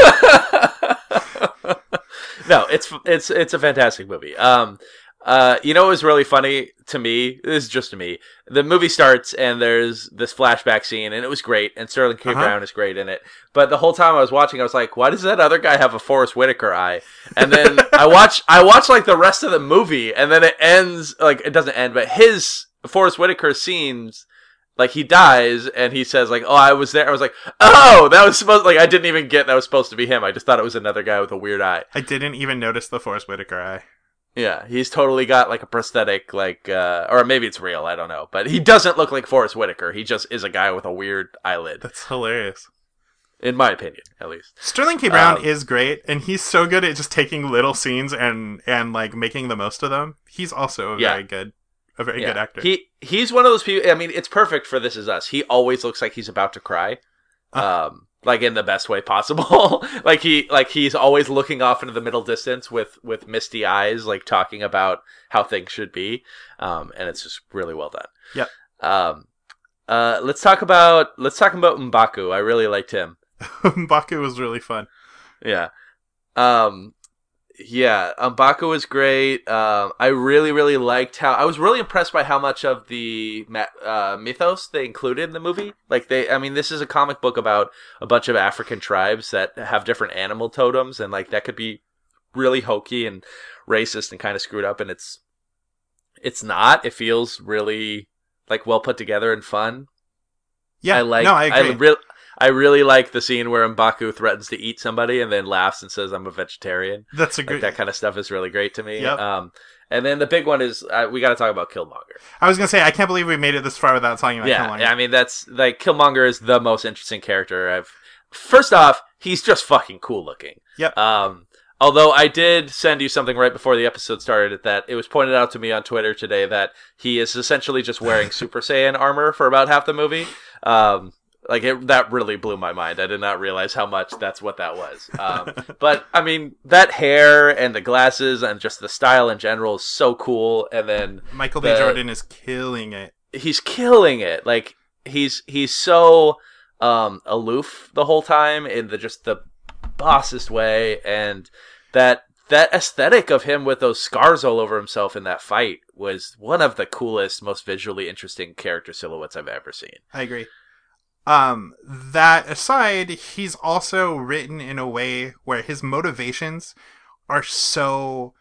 No, it's it's it's a fantastic movie. Um, uh, you know what was really funny to me? This is just to me. The movie starts and there's this flashback scene, and it was great. And Sterling K. Uh-huh. Brown is great in it. But the whole time I was watching, I was like, "Why does that other guy have a Forrest Whitaker eye?" And then I watch I watch like the rest of the movie, and then it ends like it doesn't end, but his Forrest Whitaker scenes. Like, he dies, and he says, like, "Oh, I was there." I was like, "Oh, that was supposed..." Like, I didn't even get that was supposed to be him. I just thought it was another guy with a weird eye. I didn't even notice the Forrest Whitaker eye. Yeah, he's totally got, like, a prosthetic, like, uh... or maybe it's real, I don't know. But he doesn't look like Forrest Whitaker. He just is a guy with a weird eyelid. That's hilarious. In my opinion, at least. Sterling K. Brown Um, is great, and he's so good at just taking little scenes and, and like, making the most of them. He's also a Yeah. very good... A very Yeah. good actor. He He's one of those people... I mean, it's perfect for This Is Us. He always looks like he's about to cry. Uh. Um... Like, in the best way possible. like he, like he's always looking off into the middle distance with, with misty eyes, like talking about how things should be. Um, and it's just really well done. Yep. Um, uh, let's talk about let's talk about M'Baku. I really liked him. M'Baku was really fun. Yeah. Um, yeah. M'Baku was great. Um, I really, really liked how I was really impressed by how much of the ma- uh, mythos they included in the movie. Like they, I mean, this is a comic book about a bunch of African tribes that have different animal totems, and like that could be really hokey and racist and kind of screwed up, and it's it's not. It feels really like well put together and fun. Yeah, I like. no, I agree. I really, I really like the scene where M'Baku threatens to eat somebody and then laughs and says, "I'm a vegetarian." That's a Like, great... that kind of stuff is really great to me. Yep. Um, and then the big one is uh, we got to talk about Killmonger. I was going to say, I can't believe we made it this far without talking about Yeah, Killmonger. yeah, I mean that's like Killmonger is the most interesting character I've. First off, he's just fucking cool looking. Yep. Um, although I did send you something right before the episode started that it was pointed out to me on Twitter today that he is essentially just wearing Super Saiyan armor for about half the movie. Um, like it, that really blew my mind. I did not realize how much that's what that was. Um, but I mean, that hair and the glasses and just the style in general is so cool. And then Michael B. the- Jordan is killing it. he's killing it. Like he's he's so um, aloof the whole time in the just the bossest way, and that that aesthetic of him with those scars all over himself in that fight was one of the coolest, most visually interesting character silhouettes I've ever seen. I agree. Um, that aside, he's also written in a way where his motivations are so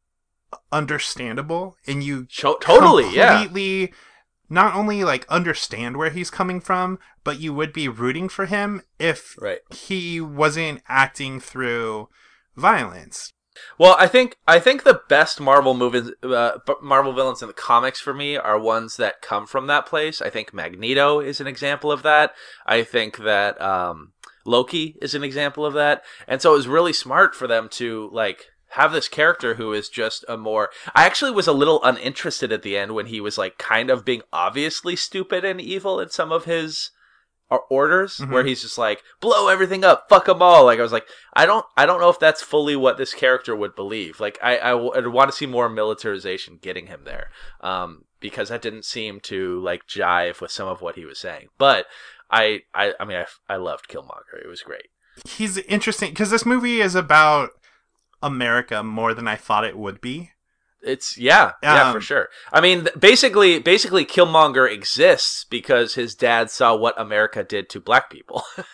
understandable, and you Cho- totally, yeah. completely not only like understand where he's coming from, but you would be rooting for him if Right. he wasn't acting through violence. Well, I think I think the best Marvel movies, uh, b- Marvel villains in the comics for me are ones that come from that place. I think Magneto is an example of that. I think that um, Loki is an example of that. And so it was really smart for them to like have this character who is just a more. I actually was a little uninterested at the end when he was like kind of being obviously stupid and evil in some of his or- orders, Mhm. where he's just like blow everything up, fuck them all. Like I was like, I don't, I don't know if that's fully what this character would believe. Like I, I, w- I'd want to see more militarization getting him there, um, because that didn't seem to like jive with some of what he was saying. But I, I, I mean, I, I loved Killmonger. It was great. He's interesting because this movie is about America more than I thought it would be. It's yeah, yeah, Um, for sure. I mean, th- basically, basically, Killmonger exists because his dad saw what America did to black people.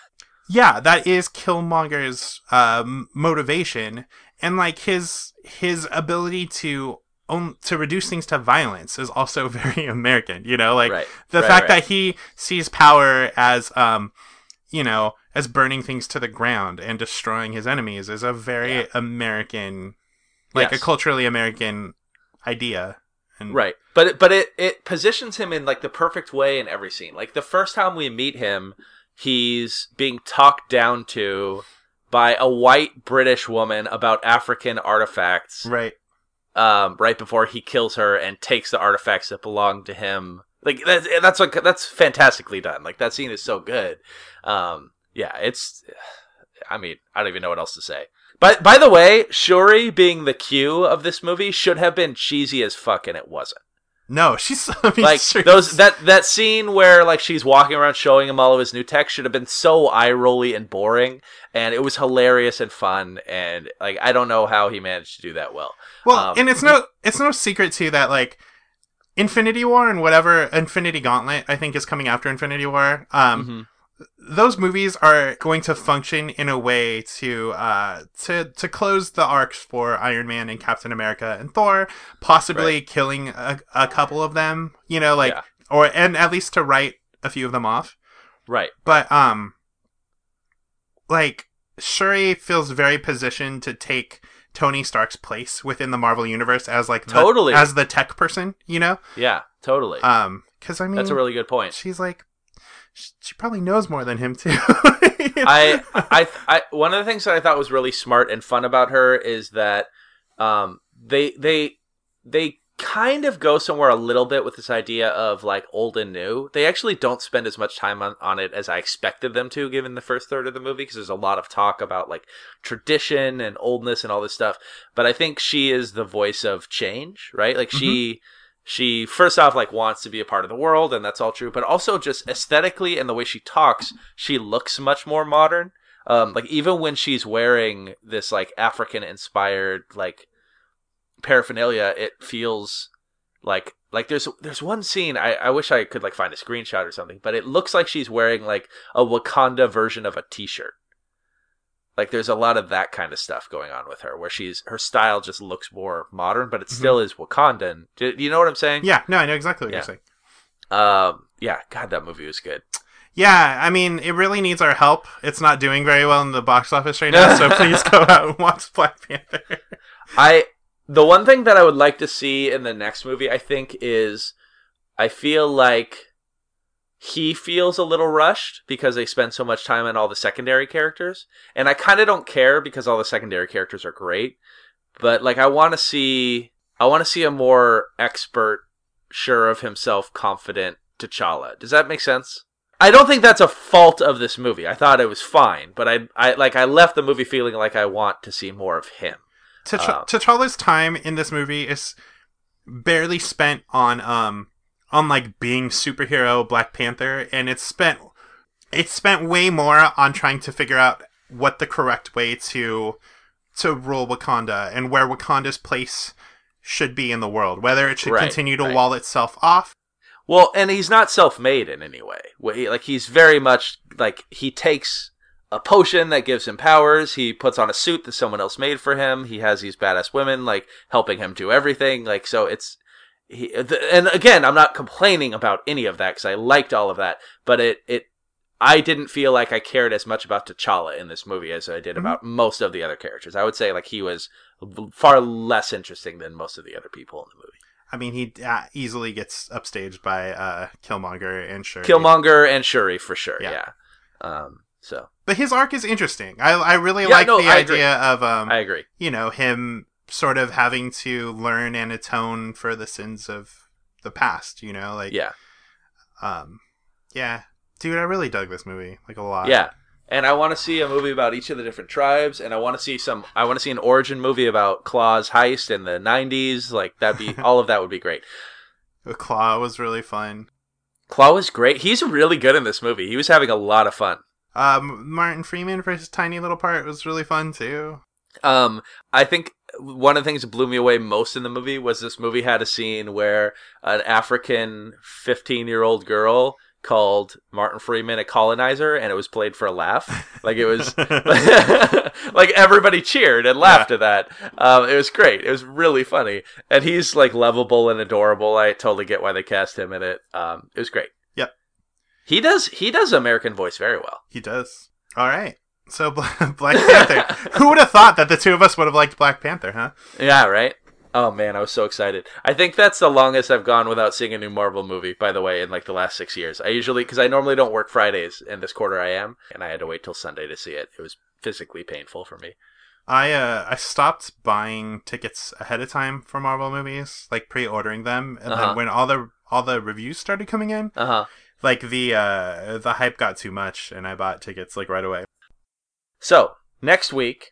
yeah, that is Killmonger's um, motivation, and like his his ability to own, to reduce things to violence is also very American. You know, like Right. the Right, fact right. that he sees power as um, you know, as burning things to the ground and destroying his enemies is a very Yeah. American, like Yes. a culturally American idea. And Right. But it, but it, it positions him in like the perfect way in every scene. Like the first time we meet him, he's being talked down to by a white British woman about African artifacts. Right. Um, right before he kills her and takes the artifacts that belong to him. Like that's that's like that's fantastically done. Like that scene is so good. Um, yeah, it's. I mean, I don't even know what else to say. But by the way, Shuri being the Q of this movie should have been cheesy as fuck, and it wasn't. No, she's I mean, Like sure, those that that scene where like she's walking around showing him all of his new tech should have been so eye rolly and boring, and it was hilarious and fun. And like I don't know how he managed to do that well. Well, Um, and it's no it's no secret too that like Infinity War and whatever Infinity Gauntlet I think is coming after Infinity War. Um, Mhm. Those movies are going to function in a way to uh to to close the arcs for Iron Man and Captain America and Thor, possibly Right. killing a, a couple of them. You know, like Yeah. or and at least to write a few of them off. Right. But um, like Shuri feels very positioned to take Tony Stark's place within the Marvel universe as like the, Totally. as the tech person, you know. Yeah. Totally. Um, because I mean, That's a really good point. she's like, she, she probably knows more than him too. I, I, I, one of the things that I thought was really smart and fun about her is that, um, they, they, they kind of go somewhere a little bit with this idea of like old and new. They actually don't spend as much time on, on it as I expected them to, given the first third of the movie, because there's a lot of talk about like tradition and oldness and all this stuff. But I think she is the voice of change, right? Like she, she first off like wants to be a part of the world, and that's all true. But also just aesthetically and the way she talks, she looks much more modern. Um, like even when she's wearing this like African inspired like paraphernalia, it feels like like there's there's one scene I, I wish I could like find a screenshot or something, but it looks like she's wearing like a Wakanda version of a t-shirt. Like there's a lot of that kind of stuff going on with her, where she's her style just looks more modern, but it still is Wakandan. Do you know what I'm saying? yeah, no, I know exactly what Yeah. you're saying. Um, yeah. God, that movie was good. Yeah, I mean, it really needs our help. It's not doing very well in the box office right now, so please go out and watch Black Panther. I the one thing that I would like to see in the next movie, I think, is I feel like he feels a little rushed because they spend so much time on all the secondary characters, and I kind of don't care because all the secondary characters are great. But like, I want to see, I want to see a more expert, sure of himself, confident T'Challa. Does that make sense? I don't think that's a fault of this movie. I thought it was fine, but I, I like, I left the movie feeling like I want to see more of him. T'Ch- Uh, T'Challa's time in this movie is barely spent on um on like being superhero Black Panther, and it's spent it's spent way more on trying to figure out what the correct way to to rule Wakanda and where Wakanda's place should be in the world, whether it should Right, continue to right. wall itself off. Well, and he's not self-made in any way. Wh- he- Like he's very much like he takes a potion that gives him powers. He puts on a suit that someone else made for him. He has these badass women like helping him do everything. Like so, it's he. th- And again, I'm not complaining about any of that because I liked all of that. But it it I didn't feel like I cared as much about T'Challa in this movie as I did Mhm. about most of the other characters. I would say like he was far less interesting than most of the other people in the movie. I mean, he uh, easily gets upstaged by uh, Killmonger and Shuri. Killmonger and Shuri for sure. Yeah. Yeah. Um. So. But his arc is interesting. I I really Yeah, like no, the I agree. idea of um I agree. you know, him sort of having to learn and atone for the sins of the past, you know, like Yeah. um yeah. Dude, I really dug this movie like a lot. Yeah. And I want to see a movie about each of the different tribes, and I want to see some. I want to see an origin movie about Claw's heist in the nineties. Like that'd be all of that would be great. The Claw was really fun. Claw was great. He's really good in this movie. He was having a lot of fun. Um Martin Freeman for his tiny little part was really fun too. Um, I think one of the things that blew me away most in the movie was this movie had a scene where an African fifteen-year-old girl called Martin Freeman a colonizer, and it was played for a laugh. Like it was, like everybody cheered and laughed yeah. at that. Um, it was great. It was really funny, and he's like lovable and adorable. I totally get why they cast him in it. Um, it was great. Yep, he does. He does American voice very well. He does. All right. So Black Panther. Who would have thought that the two of us would have liked Black Panther, huh? Yeah, right? Oh, man, I was so excited. I think that's the longest I've gone without seeing a new Marvel movie, by the way, in like the last six years. I usually, because I normally don't work Fridays, and this quarter I am, and I had to wait till Sunday to see it. It was physically painful for me. I uh, I stopped buying tickets ahead of time for Marvel movies, like pre-ordering them, and uh-huh. then when all the all the reviews started coming in, uh-huh. like the uh, the hype got too much, and I bought tickets like right away. So, next week,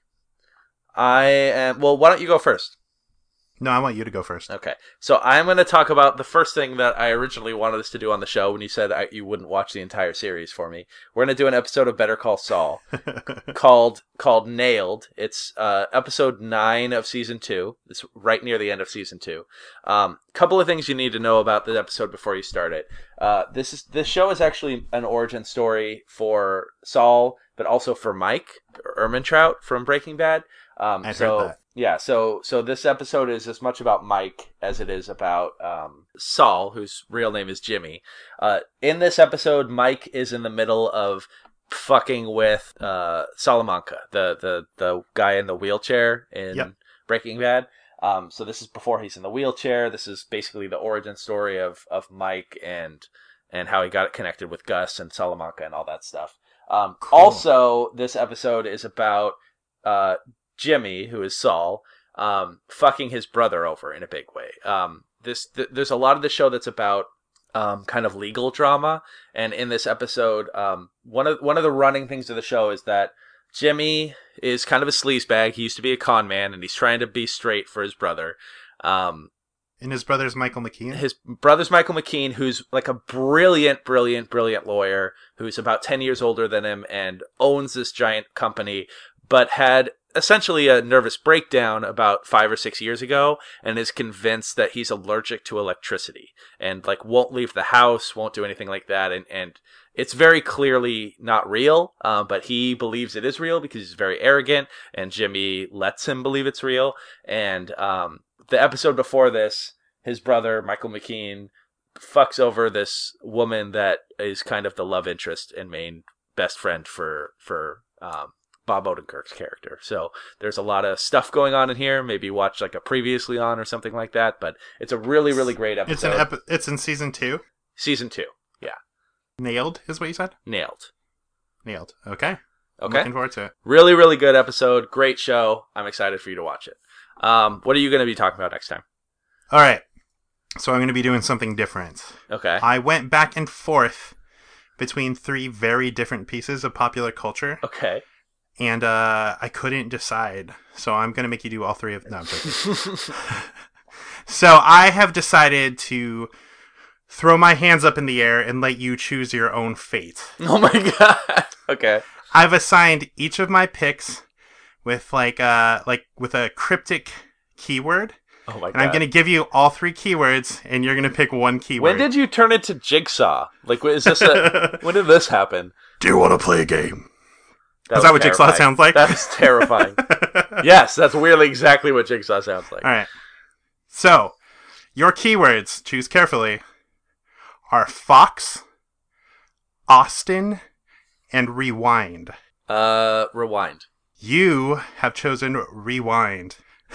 I am... Well, why don't you go first? No, I want you to go first. Okay. So, I'm going to talk about the first thing that I originally wanted us to do on the show when you said I, you wouldn't watch the entire series for me. We're going to do an episode of Better Call Saul called called Nailed. It's uh, episode nine of season two. It's right near the end of season two. A um, couple of things you need to know about the episode before you start it. Uh, this is this show is actually an origin story for Saul, but also for Mike Ehrmantraut from Breaking Bad. Um, I've so, heard that. Yeah, so so this episode is as much about Mike as it is about um, Saul, whose real name is Jimmy. Uh, in this episode, Mike is in the middle of fucking with uh, Salamanca, the, the, the guy in the wheelchair in yep. Breaking Bad. Um, so this is before he's in the wheelchair. This is basically the origin story of, of Mike and and how he got connected with Gus and Salamanca and all that stuff. Um, cool. Also, this episode is about uh, Jimmy, who is Saul, um, fucking his brother over in a big way. Um, this th- there's a lot of the show that's about um, kind of legal drama, and in this episode, um, one of one of the running things of the show is that Jimmy is kind of a sleazebag. He used to be a con man, and he's trying to be straight for his brother. Um, and his brother's Michael McKean? His brother's Michael McKean, who's like a brilliant, brilliant, brilliant lawyer who's about ten years older than him and owns this giant company, but had essentially a nervous breakdown about five or six years ago and is convinced that he's allergic to electricity and like won't leave the house, won't do anything like that. And, and it's very clearly not real, um, but he believes it is real because he's very arrogant, and Jimmy lets him believe it's real. And um, the episode before this, his brother, Michael McKean, fucks over this woman that is kind of the love interest and main best friend for, for um, Bob Odenkirk's character. So there's a lot of stuff going on in here. Maybe watch like a Previously On or something like that, but it's a really, really great episode. It's an epi- It's in season two? Season two, yeah. Nailed is what you said? Nailed. Nailed. Okay. I'm okay. looking forward to it. Really, really good episode. Great show. I'm excited for you to watch it. Um, what are you going to be talking about next time? All right. So I'm going to be doing something different. Okay. I went back and forth between three very different pieces of popular culture. Okay. And uh, I couldn't decide. So I'm going to make you do all three of them. No, I'm joking. So I have decided to throw my hands up in the air and let you choose your own fate. Oh my god. Okay. I've assigned each of my picks with like uh like with a cryptic keyword. Oh my god. And I'm going to give you all three keywords, and you're going to pick one keyword. When did you turn into Jigsaw? Like, is this a... when did this happen? Do you want to play a game? That Is that what terrifying. Jigsaw sounds like? That's terrifying. Yes, that's weirdly exactly what Jigsaw sounds like. All right. So, your keywords, choose carefully, are Fox, Austin, and Rewind. Uh, Rewind. You have chosen Rewind.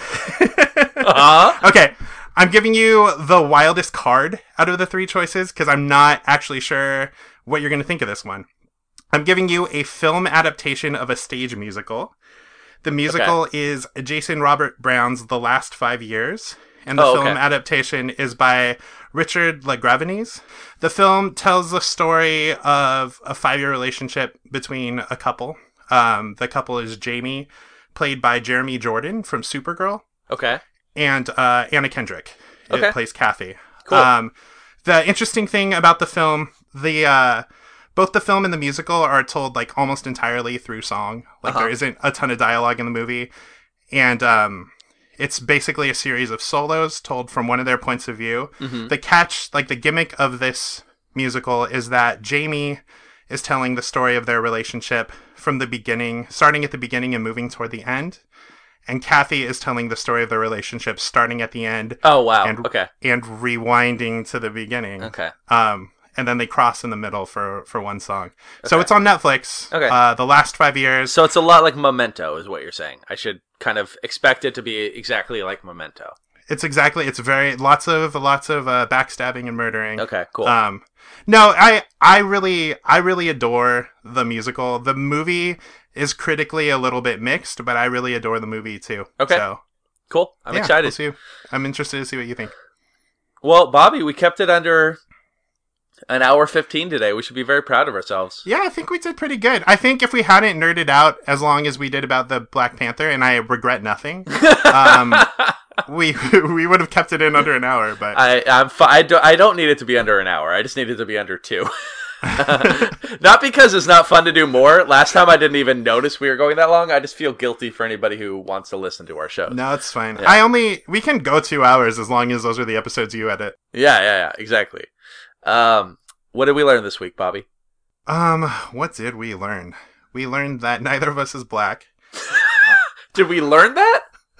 Uh-huh. Okay, I'm giving you the wildest card out of the three choices because I'm not actually sure what you're going to think of this one. I'm giving you a film adaptation of a stage musical. The musical okay. is Jason Robert Brown's The Last Five Years, and the oh, film okay. adaptation is by Richard LaGravenese. The film tells the story of a five-year relationship between a couple. Um, the couple is Jamie, played by Jeremy Jordan from Supergirl. Okay. And uh, Anna Kendrick. Okay. It plays Kathy. Cool. Um, the interesting thing about the film, the uh, both the film and the musical are told like almost entirely through song. Like uh-huh. there isn't a ton of dialogue in the movie, and um, it's basically a series of solos told from one of their points of view. Mm-hmm. The catch, like the gimmick of this musical is that Jamie is telling the story of their relationship from the beginning, starting at the beginning and moving toward the end. And Kathy is telling the story of their relationship starting at the end. Oh, wow. And, Okay. And rewinding to the beginning. Okay. Um, and then they cross in the middle for, for one song. Okay. So it's on Netflix. Okay. Uh, the last five years. So it's a lot like Memento, is what you're saying. I should kind of expect it to be exactly like Memento. It's exactly. It's very lots of lots of uh, backstabbing and murdering. Okay, cool. Um, no, I I really I really adore the musical. The movie is critically a little bit mixed, but I really adore the movie too. Okay, so, cool. I'm yeah, excited. We'll see. I'm interested to see what you think. Well, Bobby, we kept it under an hour fifteen today. We should be very proud of ourselves. Yeah, I think we did pretty good. I think if we hadn't nerded out as long as we did about the Black Panther, and I regret nothing, um, we we would have kept it in under an hour. But I I'm fi- I, do- I don't need it to be under an hour. I just need it to be under two. Not because it's not fun to do more. Last time I didn't even notice we were going that long. I just feel guilty for anybody who wants to listen to our shows. No, it's fine. Yeah. I only we can go two hours as long as those are the episodes you edit. Yeah, yeah, yeah, exactly. Um, what did we learn this week, Bobby? Um, what did we learn? We learned that neither of us is black. Did we learn that?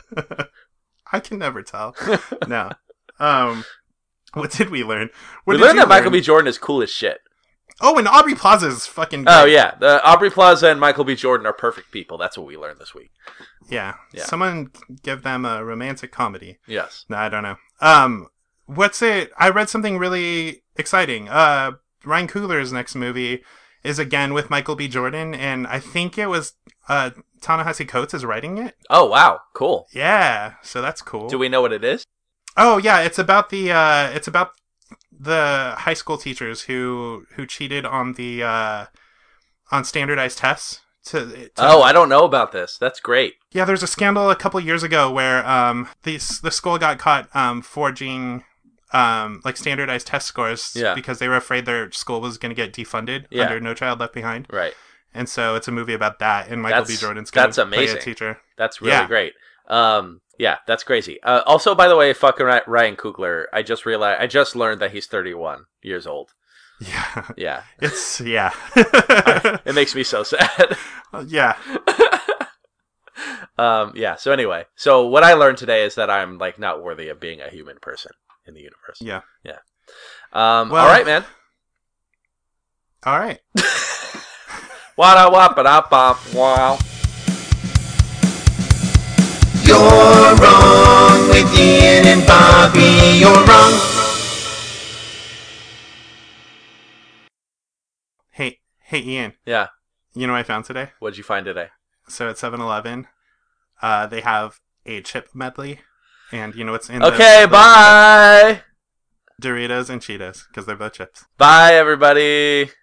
I can never tell. No. Um, what did we learn? What we did learned you that Michael learn? B. Jordan is cool as shit. Oh, and Aubrey Plaza is fucking great. Oh yeah, the Aubrey Plaza and Michael B. Jordan are perfect people. That's what we learned this week. Yeah. Yeah. Someone give them a romantic comedy. Yes. No, I don't know. Um, what's it? I read something really exciting. Uh, Ryan Coogler's next movie is again with Michael B. Jordan, and I think it was uh Ta-Nehisi Coates is writing it. Oh wow, cool. Yeah, so that's cool. Do we know what it is? Oh yeah, it's about the uh, it's about the high school teachers who who cheated on the uh, on standardized tests. To, to Oh, I don't know about this. That's great. yeah, there's a scandal a couple years ago where um the the school got caught um forging um like standardized test scores Yeah. because they were afraid their school was going to get defunded Yeah. under No Child Left Behind. Right. And so it's a movie about that, and Michael That's- B. Jordan's going that's to play a amazing. teacher. That's really Yeah. great. Um, yeah, that's crazy. Uh, also, by the way, fucking Ry- Ryan Coogler. I just realized. I just learned that he's thirty-one years old. Yeah, Yeah, it's yeah, it makes me so sad. yeah. um, yeah. So anyway, so what I learned today is that I'm like not worthy of being a human person in the universe. Yeah. Yeah. Um. Well- all right, man. All right. Wada wap ba da bop wow. You're wrong with Ian and Bobby. You're wrong. Hey, hey, Ian. Yeah. You know what I found today? What'd you find today? So at seven eleven, uh, they have a chip medley, and you know what's in the- Okay. the Bye. Doritos and Cheetos because they're both chips. Bye, everybody.